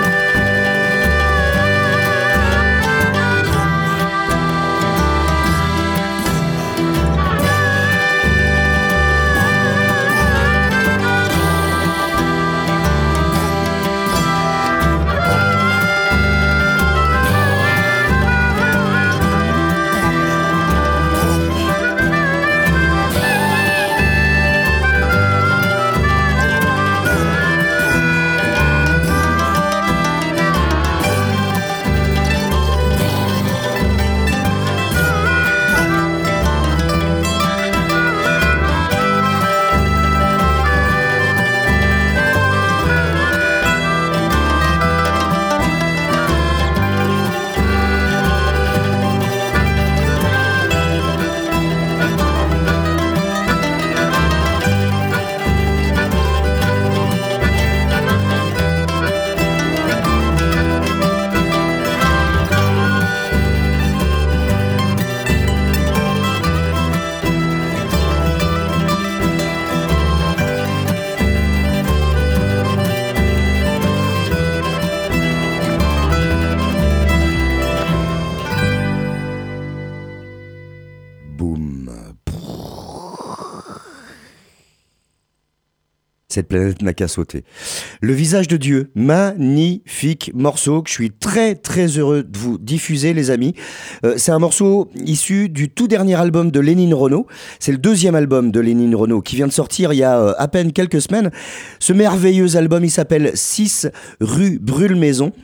Cette planète n'a qu'à sauter. Le visage de Dieu, magnifique morceau que je suis très très heureux de vous diffuser, les amis. Euh, c'est un morceau issu du tout dernier album de Lénine Renaud. C'est le deuxième album de Lénine Renaud qui vient de sortir il y a euh, à peine quelques semaines. Ce merveilleux album, il s'appelle six rue Brûle-Maison.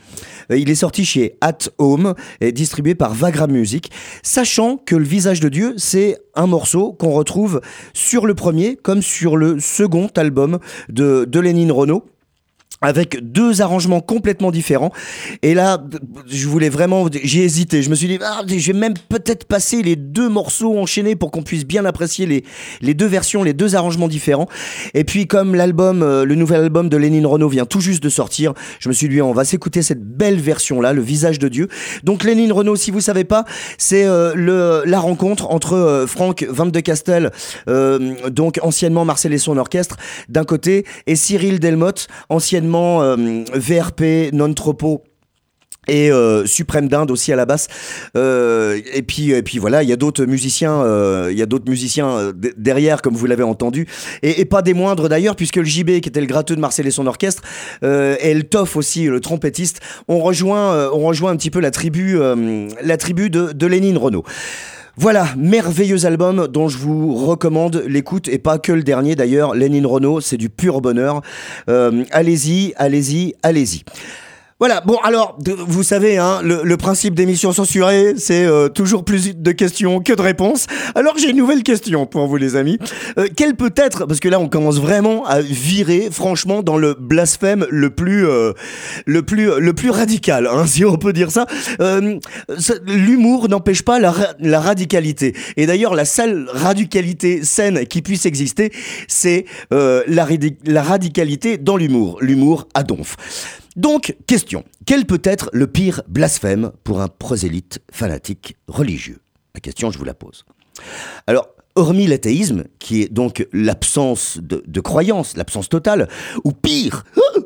Il est sorti chez At Home et distribué par Vagra Music, sachant que Le Visage de Dieu, c'est un morceau qu'on retrouve sur le premier comme sur le second album de, de Lénine Renaud, avec deux arrangements complètement différents. Et là, je voulais vraiment, j'ai hésité. Je me suis dit, ah, je vais même peut-être passer les deux morceaux enchaînés pour qu'on puisse bien apprécier les, les deux versions, les deux arrangements différents. Et puis, comme l'album, euh, le nouvel album de Lénine Renaud vient tout juste de sortir, je me suis dit, on va s'écouter cette belle version-là, Le Visage de Dieu. Donc, Lénine Renaud, si vous savez pas, c'est euh, le, la rencontre entre euh, Franck Van de Castel, euh, donc anciennement Marcel et son orchestre, d'un côté, et Cyril Delmotte, anciennement Euh, V R P, Non Tropo et euh, Suprême d'Inde aussi à la basse, euh, et puis et puis voilà, il y a d'autres musiciens, euh, il y a d'autres musiciens euh, d- derrière, comme vous l'avez entendu, et, et pas des moindres d'ailleurs, puisque le J B, qui était le gratteux de Marcel et son orchestre, euh, et le Toff aussi, le trompettiste, on rejoint, euh, on rejoint un petit peu la tribu, euh, la tribu de, de Lénine Renaud. Voilà, merveilleux album dont je vous recommande l'écoute, et pas que le dernier d'ailleurs, Lénine Renaud, c'est du pur bonheur. Euh, allez-y, allez-y, allez-y. Voilà, bon alors, de, vous savez, hein, le, le principe d'émission censurée, c'est euh, toujours plus de questions que de réponses. Alors j'ai une nouvelle question pour vous les amis. Euh, quelle peut être, parce que là on commence vraiment à virer franchement dans le blasphème le plus, euh, le plus, le plus radical, hein, si on peut dire ça. Euh, l'humour n'empêche pas la, la radicalité. Et d'ailleurs la seule radicalité saine qui puisse exister, c'est euh, la, la radicalité dans l'humour. L'humour à donf. Donc, question, quel peut être le pire blasphème pour un prosélyte fanatique religieux ? La question, je vous la pose. Alors, hormis l'athéisme, qui est donc l'absence de, de croyance, l'absence totale, ou pire,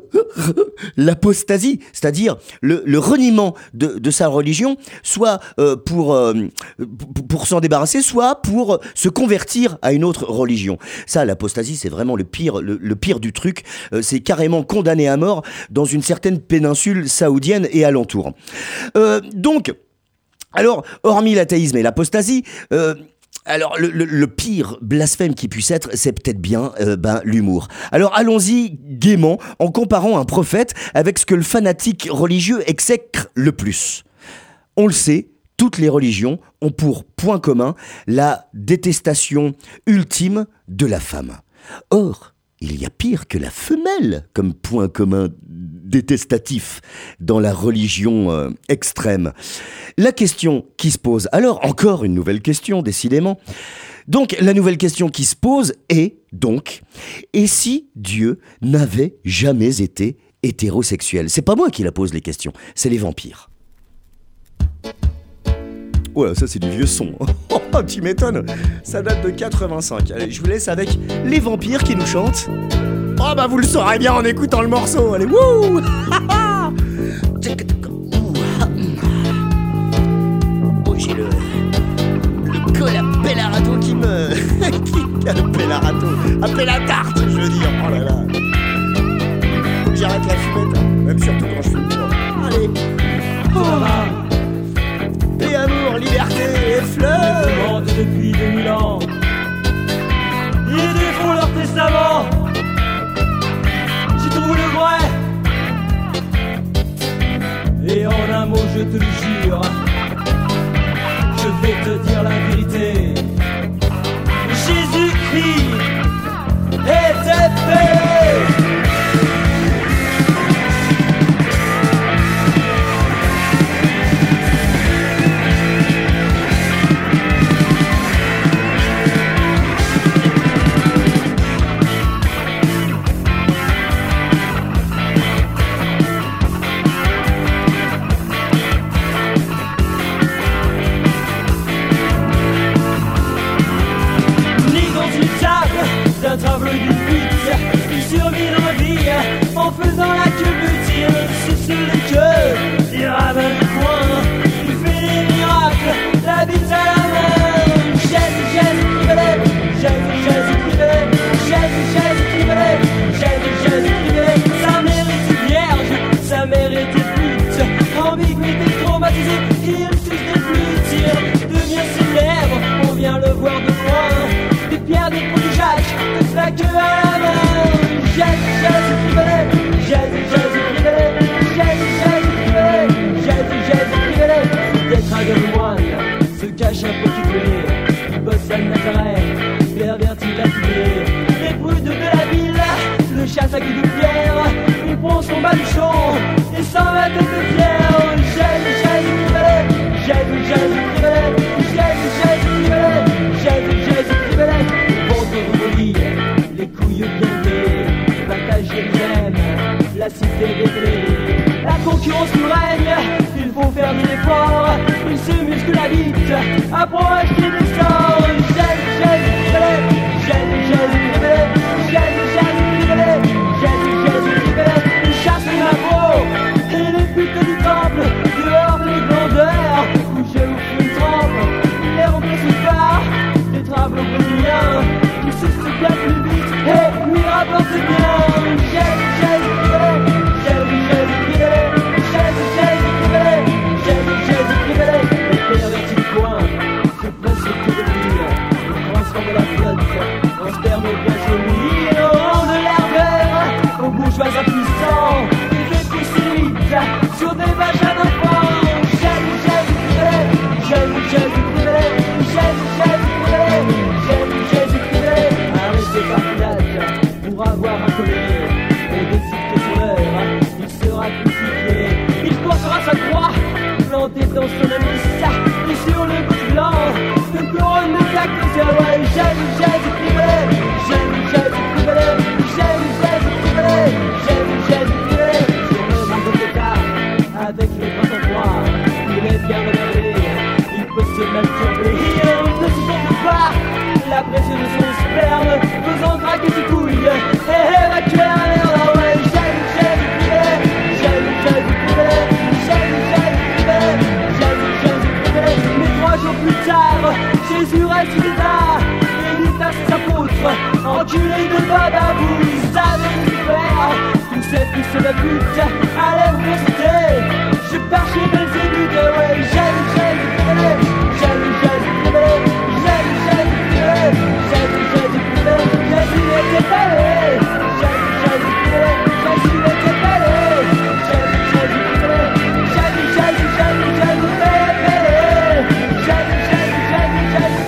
l'apostasie, c'est-à-dire le, le reniement de, de sa religion, soit euh, pour, euh, pour s'en débarrasser, soit pour se convertir à une autre religion. Ça, l'apostasie, c'est vraiment le pire, le, le pire du truc. Euh, c'est carrément condamné à mort dans une certaine péninsule saoudienne et alentour. Euh, donc, alors, hormis l'athéisme et l'apostasie, euh, alors, le, le, le pire blasphème qui puisse être, c'est peut-être bien euh, ben, l'humour. Alors, allons-y gaiement en comparant un prophète avec ce que le fanatique religieux exècre le plus. On le sait, toutes les religions ont pour point commun la détestation ultime de la femme. Or, il y a pire que la femelle comme point commun détestatif dans la religion euh, extrême. La question qui se pose, alors encore une nouvelle question décidément, donc la nouvelle question qui se pose est donc, et si Dieu n'avait jamais été hétérosexuel ? C'est pas moi qui la pose les questions, c'est les vampires. Ouais, ça c'est du vieux son. Oh, tu m'étonnes. Ça date de quatre-vingt-cinq. Allez, je vous laisse avec les vampires qui nous chantent. Oh bah vous le saurez bien en écoutant le morceau. Allez, wouh. Oh, j'ai le... le col à pellarato qui me... qui a le pellarato. À pellatarte, je veux dire. Oh là là. Faut que j'arrête la fumette, hein. Même surtout quand je fume pas. Allez. Oh. Et amour, liberté et fleurs. Ils demandent depuis deux mille ans. Ils défont leur testament. J'y trouve le vrai. Et en un mot, je te le jure, je vais te dire la vérité. Jésus-Christ était fait. D'un tableau du pizza, il survit dans vie en faisant la culbuture. C'est sur les queues, il ramène le coin, il fait des miracles, la bite à la main. Jésus, Jésus qui me lève, Jésus, Jésus qui me lève, Jésus, Jésus qui me lève, Jésus, Jésus qui me lève. Sa mère était vierge, sa mère était pute, ambiguïté traumatisée, il touche des flûtes, devient célèbre, on vient le voir de loin, des pierres, des pots de Jacques. La queue à la main, Jésus, Jésus qui me lève, Jésus, Jésus qui me lève, Jésus, Jésus qui me lève. pervertit la fumée. Les brutes de la ville le chassent à coups de pierre. Il prend son baluchon et s'en va tête de fière. Jésus, Jésus, Christ, Jésus, Jésus, Christ, Jésus, Jésus, Christ, Jésus, Jésus, Christ. Ventre roulis, les couilles blindées, battage même, la cité dételée. La concurrence nous règne, il faut faire des efforts. Il se muscle la bite, apprend à acheter des sorts. Jésus, Jésus, Christ, Jésus, Jésus, Christ, Jésus, Jésus, Christ, Jésus, Jésus, Christ. Il chasse les impôts et les putes du temple, dehors les glandeurs, couchés au feu de trempe. Il les remplace par des travaux brésiliens qui se secouent plus vite et lui rapportent bien. Jésus, Jésus, Christ, Jésus, Jésus, Christ, Jésus, Jésus, Christ, Jésus, Jésus, Christ. Les pervertis du coin se pressent autour de lui, transforment la flotte en sperme bien joli. Et au rang de l'air vert, aux bourgeois impuissants, il fait pousser vite sur des vagins d'enfants. Jésus, Jésus, Christ, Jésus, Jésus, Christ, Jésus, Jésus, Christ, Jésus, Jésus, Christ. Arrêté par Pilate pour avoir un collier et décide que sur l'heure, il sera crucifié. Il portera sa croix plantée dans son anus et sur le bout blanc une couronne de plaques de zéro. Jésus, Jésus, Christ, Jésus, Jésus, Christ, Jésus, Jésus, Christ, Jésus, Jésus, Christ. Sur le banc de pétard, avec les bras en croix, il est bien regardé, il peut se masturber. Il ne supporte pas la pression de son sperme, faisant craquer ses couilles et évacuer un air d'envoi. Jésus, Jésus, Christ, Jésus, Jésus, Christ, Jésus, Jésus, Christ, Jésus, Jésus, Christ. Mais trois jours plus tard, Jésus ressuscita et dit à ses apôtres: enculés de badabou, vous savez le faire. Tous ces fils de pute à l'université, je pars chez mes élus de ouais. Jésus, Jésus, Christ, Jésus, Jésus, Christ, Jésus, Jésus, Christ, Jésus, Jésus, Christ. Jésus était allé, Jésus, Jésus, Christ, Jésus était allé, Jésus, Jésus, Christ, Jésus, Jésus, Jésus, Jésus, Jésus, Jésus, Jésus, Jésus, Jésus,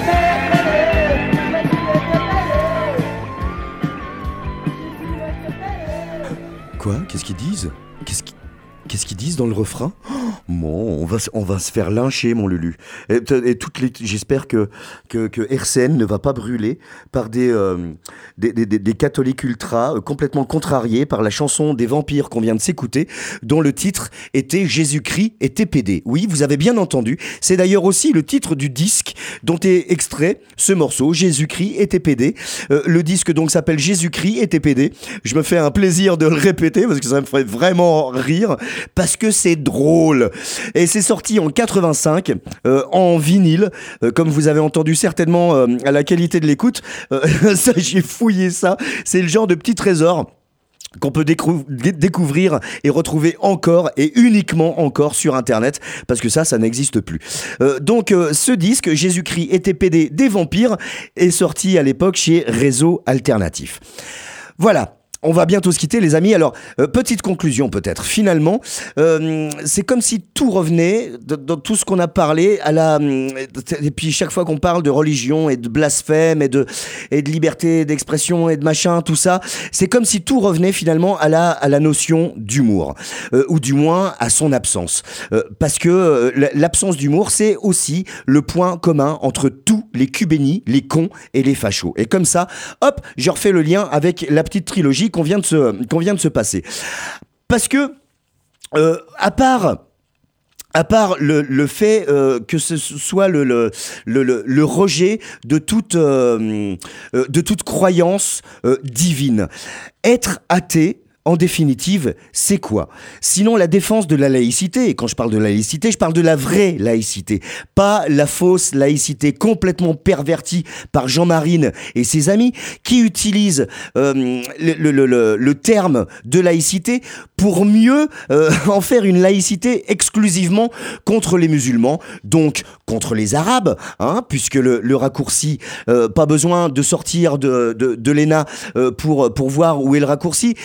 Quoi? Qu'est-ce qu'ils disent? Qu'est-ce qu'ils... Qu'est-ce qu'ils disent dans le refrain? Bon, on va, on va se faire lyncher, mon Lulu. Et, et toutes les, j'espère que, que, que R C N ne va pas brûler par des, euh, des, des, des catholiques ultra euh, complètement contrariés par la chanson des vampires qu'on vient de s'écouter, dont le titre était Jésus-Christ était pédé. Oui, vous avez bien entendu. C'est d'ailleurs aussi le titre du disque dont est extrait ce morceau, Jésus-Christ était pédé. Euh, le disque donc s'appelle Jésus-Christ était pédé. Je me fais un plaisir de le répéter parce que ça me ferait vraiment rire. Parce que c'est drôle. Et c'est sorti en quatre-vingt-cinq euh, en vinyle, euh, comme vous avez entendu certainement euh, à la qualité de l'écoute. Euh, ça, j'ai fouillé ça. C'est le genre de petit trésor qu'on peut décou- découvrir et retrouver encore et uniquement encore sur internet, parce que ça, ça n'existe plus. Euh, donc euh, ce disque, Jésus-Christ était pédé des vampires, est sorti à l'époque chez Réseau Alternatif. Voilà. On va bientôt se quitter, les amis. Alors, euh, petite conclusion peut-être. Finalement, euh, c'est comme si tout revenait dans, dans tout ce qu'on a parlé à la. Et puis chaque fois qu'on parle de religion et de blasphème et de et de liberté d'expression et de machin, tout ça, c'est comme si tout revenait finalement à la à la notion d'humour, euh, ou du moins à son absence, euh, parce que euh, l'absence d'humour, c'est aussi le point commun entre tous les cubénis, les cons et les fachos. Et comme ça, hop, je refais le lien avec la petite trilogie qu'on vient de se, qu'on vient de se passer. Parce que, euh, à part... À part le, le fait euh, que ce soit le, le, le, le rejet de toute, euh, de toute croyance euh, divine. Être athée, en définitive, c'est quoi? Sinon la défense de la laïcité. Et quand je parle de laïcité, je parle de la vraie laïcité. Pas la fausse laïcité complètement pervertie par Jean Marine et ses amis qui utilisent euh, le, le, le, le terme de laïcité pour mieux euh, en faire une laïcité exclusivement contre les musulmans, donc contre les arabes, hein, puisque le, le raccourci, euh, pas besoin de sortir de, de, de l'E N A euh, pour, pour voir où est le raccourci, que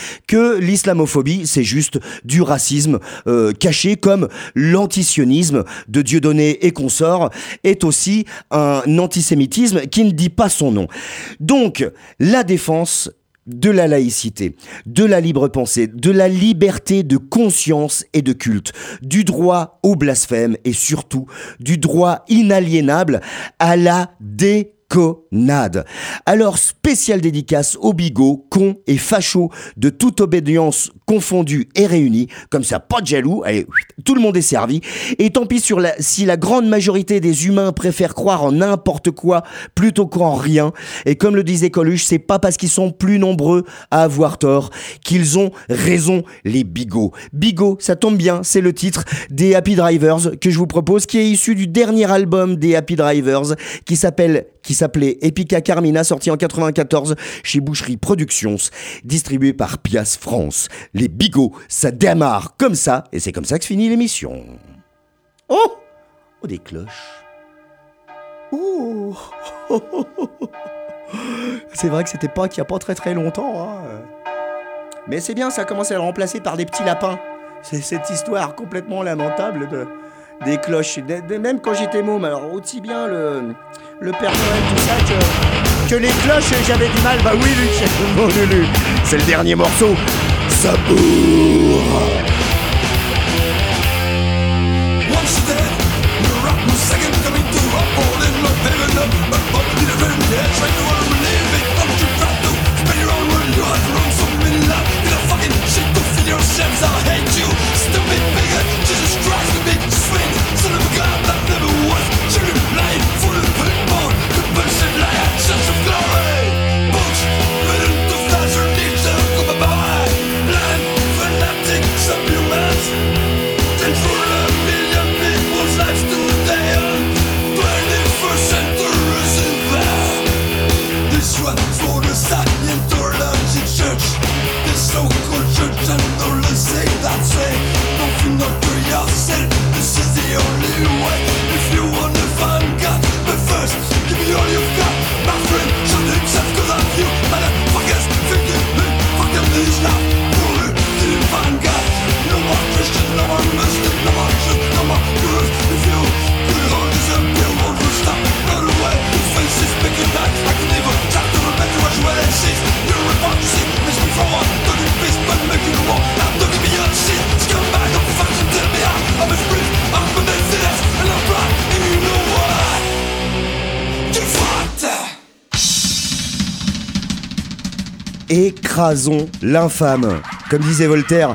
que l'islamophobie, c'est juste du racisme euh, caché, comme l'antisionisme de Dieudonné et consorts est aussi un antisémitisme qui ne dit pas son nom. Donc, la défense de la laïcité, de la libre pensée, de la liberté de conscience et de culte, du droit au blasphème et surtout du droit inaliénable à la déconnade. Alors, spéciale dédicace aux bigots, cons et fachos de toute obédience confondue et réunie. Comme ça, pas de jaloux, allez, tout le monde est servi. Et tant pis sur la, si la grande majorité des humains préfèrent croire en n'importe quoi plutôt qu'en rien. Et comme le disait Coluche, c'est pas parce qu'ils sont plus nombreux à avoir tort qu'ils ont raison, les bigots. Bigots, ça tombe bien, c'est le titre des Happy Drivers que je vous propose, qui est issu du dernier album des Happy Drivers, qui s'appelle qui s'appelait Epica Carmina, sorti en quatre-vingt-quatorze chez Boucherie Productions, distribué par Pias France. Les bigots, ça démarre comme ça, et c'est comme ça que se finit l'émission. Oh, oh des cloches. Oh, oh, oh, oh, oh. C'est vrai que c'était pas qu'il y a pas très très longtemps, hein. Mais c'est bien, ça commence à le remplacer par des petits lapins. C'est cette histoire complètement lamentable de... des cloches, de, de, même quand j'étais môme, alors aussi bien le, le Père Noël, tout ça, que, que les cloches, j'avais du mal. Bah oui, Luc, mon Lulu, c'est le dernier morceau. Sabour. I hate you, stupid bigot. Jesus Christ, the big swing, son of a god that never was. Children lying for the football, compulsive liar, sons of glory. Books, written to flatter needs to go bye-bye. Blind, fanatic, subhumans. Ten for a million people's lives today. twenty-first century survive. This one's for the Scientology Church. This so-called church and all the say that say. Don't feel not to yourself, this is the only way. If you wanna find God, but first, give me all you've got. My friend, show himself cause I'm you. Motherfuckers, thinking me, fuck them this now. For you, didn't find God. No more Christian, no more Muslim, no more Jew, no more Jews. If you could all disappear, won't you stop? Run away, your face is picking back. I can never try to remember what you were and see. You're a hypocrisy, miss me for one. Don't you please, but making a war. Now don't give me your shit. Come back, don't fucking tell me how. I'm a free, I'm a Mercedes, and I'm proud. And you know what? You fucked. Écrasons l'infâme. Comme disait Voltaire,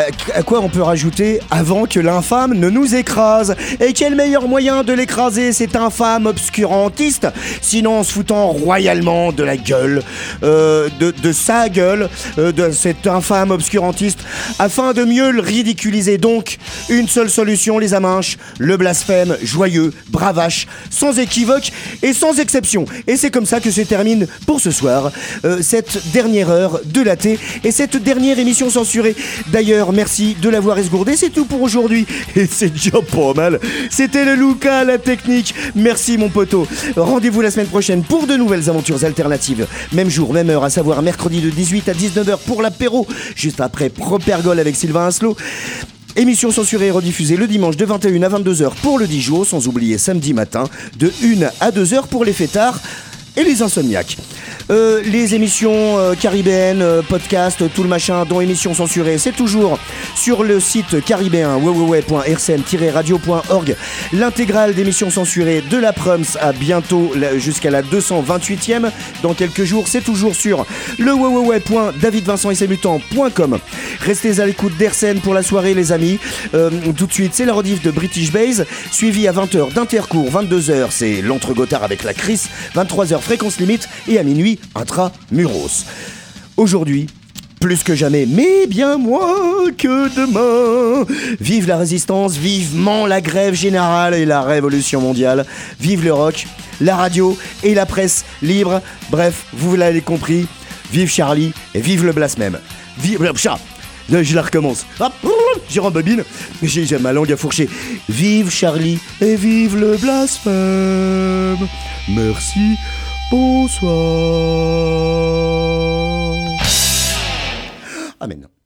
à quoi on peut rajouter avant que l'infâme ne nous écrase? Et quel meilleur moyen de l'écraser, cet infâme obscurantiste, sinon en se foutant royalement de la gueule, euh, de, de sa gueule, euh, de cet infâme obscurantiste, afin de mieux le ridiculiser. Donc, une seule solution, les amanches, le blasphème joyeux, bravache, sans équivoque et sans exception. Et c'est comme ça que se termine pour ce soir euh, cette dernière heure de la thé et cette dernière émission censurée. D'ailleurs, merci de l'avoir esgourdé, c'est tout pour aujourd'hui. Et c'est déjà pas mal. C'était le Lucas, la technique. Merci mon poteau. Rendez-vous la semaine prochaine pour de nouvelles aventures alternatives. Même jour, même heure, à savoir mercredi de dix-huit à dix-neuf heures pour l'apéro, juste après Propergol avec Sylvain Asselot. Émission censurée et rediffusée le dimanche de vingt et une à vingt-deux heures pour le Dijon, sans oublier samedi matin de une à deux heures pour les fêtards et les insomniaques. Euh, les émissions euh, caribéennes, euh, podcast, tout le machin, dont émissions censurées, c'est toujours sur le site caribéen w w w point r c m tiret radio point org. L'intégrale d'émissions censurées de la Prums à bientôt la, jusqu'à la deux cent vingt-huitième dans quelques jours, c'est toujours sur le w w w point david vincent et ses mutants point com. Restez à l'écoute d'R C N pour la soirée les amis. Euh, tout de suite c'est la rediff de British Base, suivi à vingt heures d'Intercours, vingt-deux heures c'est l'Entre-Gotthard avec la Chris, vingt-trois heures Fréquence Limite et à minuit Intramuros. Aujourd'hui, plus que jamais, mais bien moins que demain. Vive la résistance, vivement la grève générale et la révolution mondiale. Vive le rock, la radio et la presse libre. Bref, vous l'avez compris. Vive Charlie et vive le blasphème. Vive le chat. Je la recommence. Hop, j'ai rembobine. J'ai, j'ai ma langue à fourcher. Vive Charlie et vive le blasphème. Merci. Bonsoir. Amen.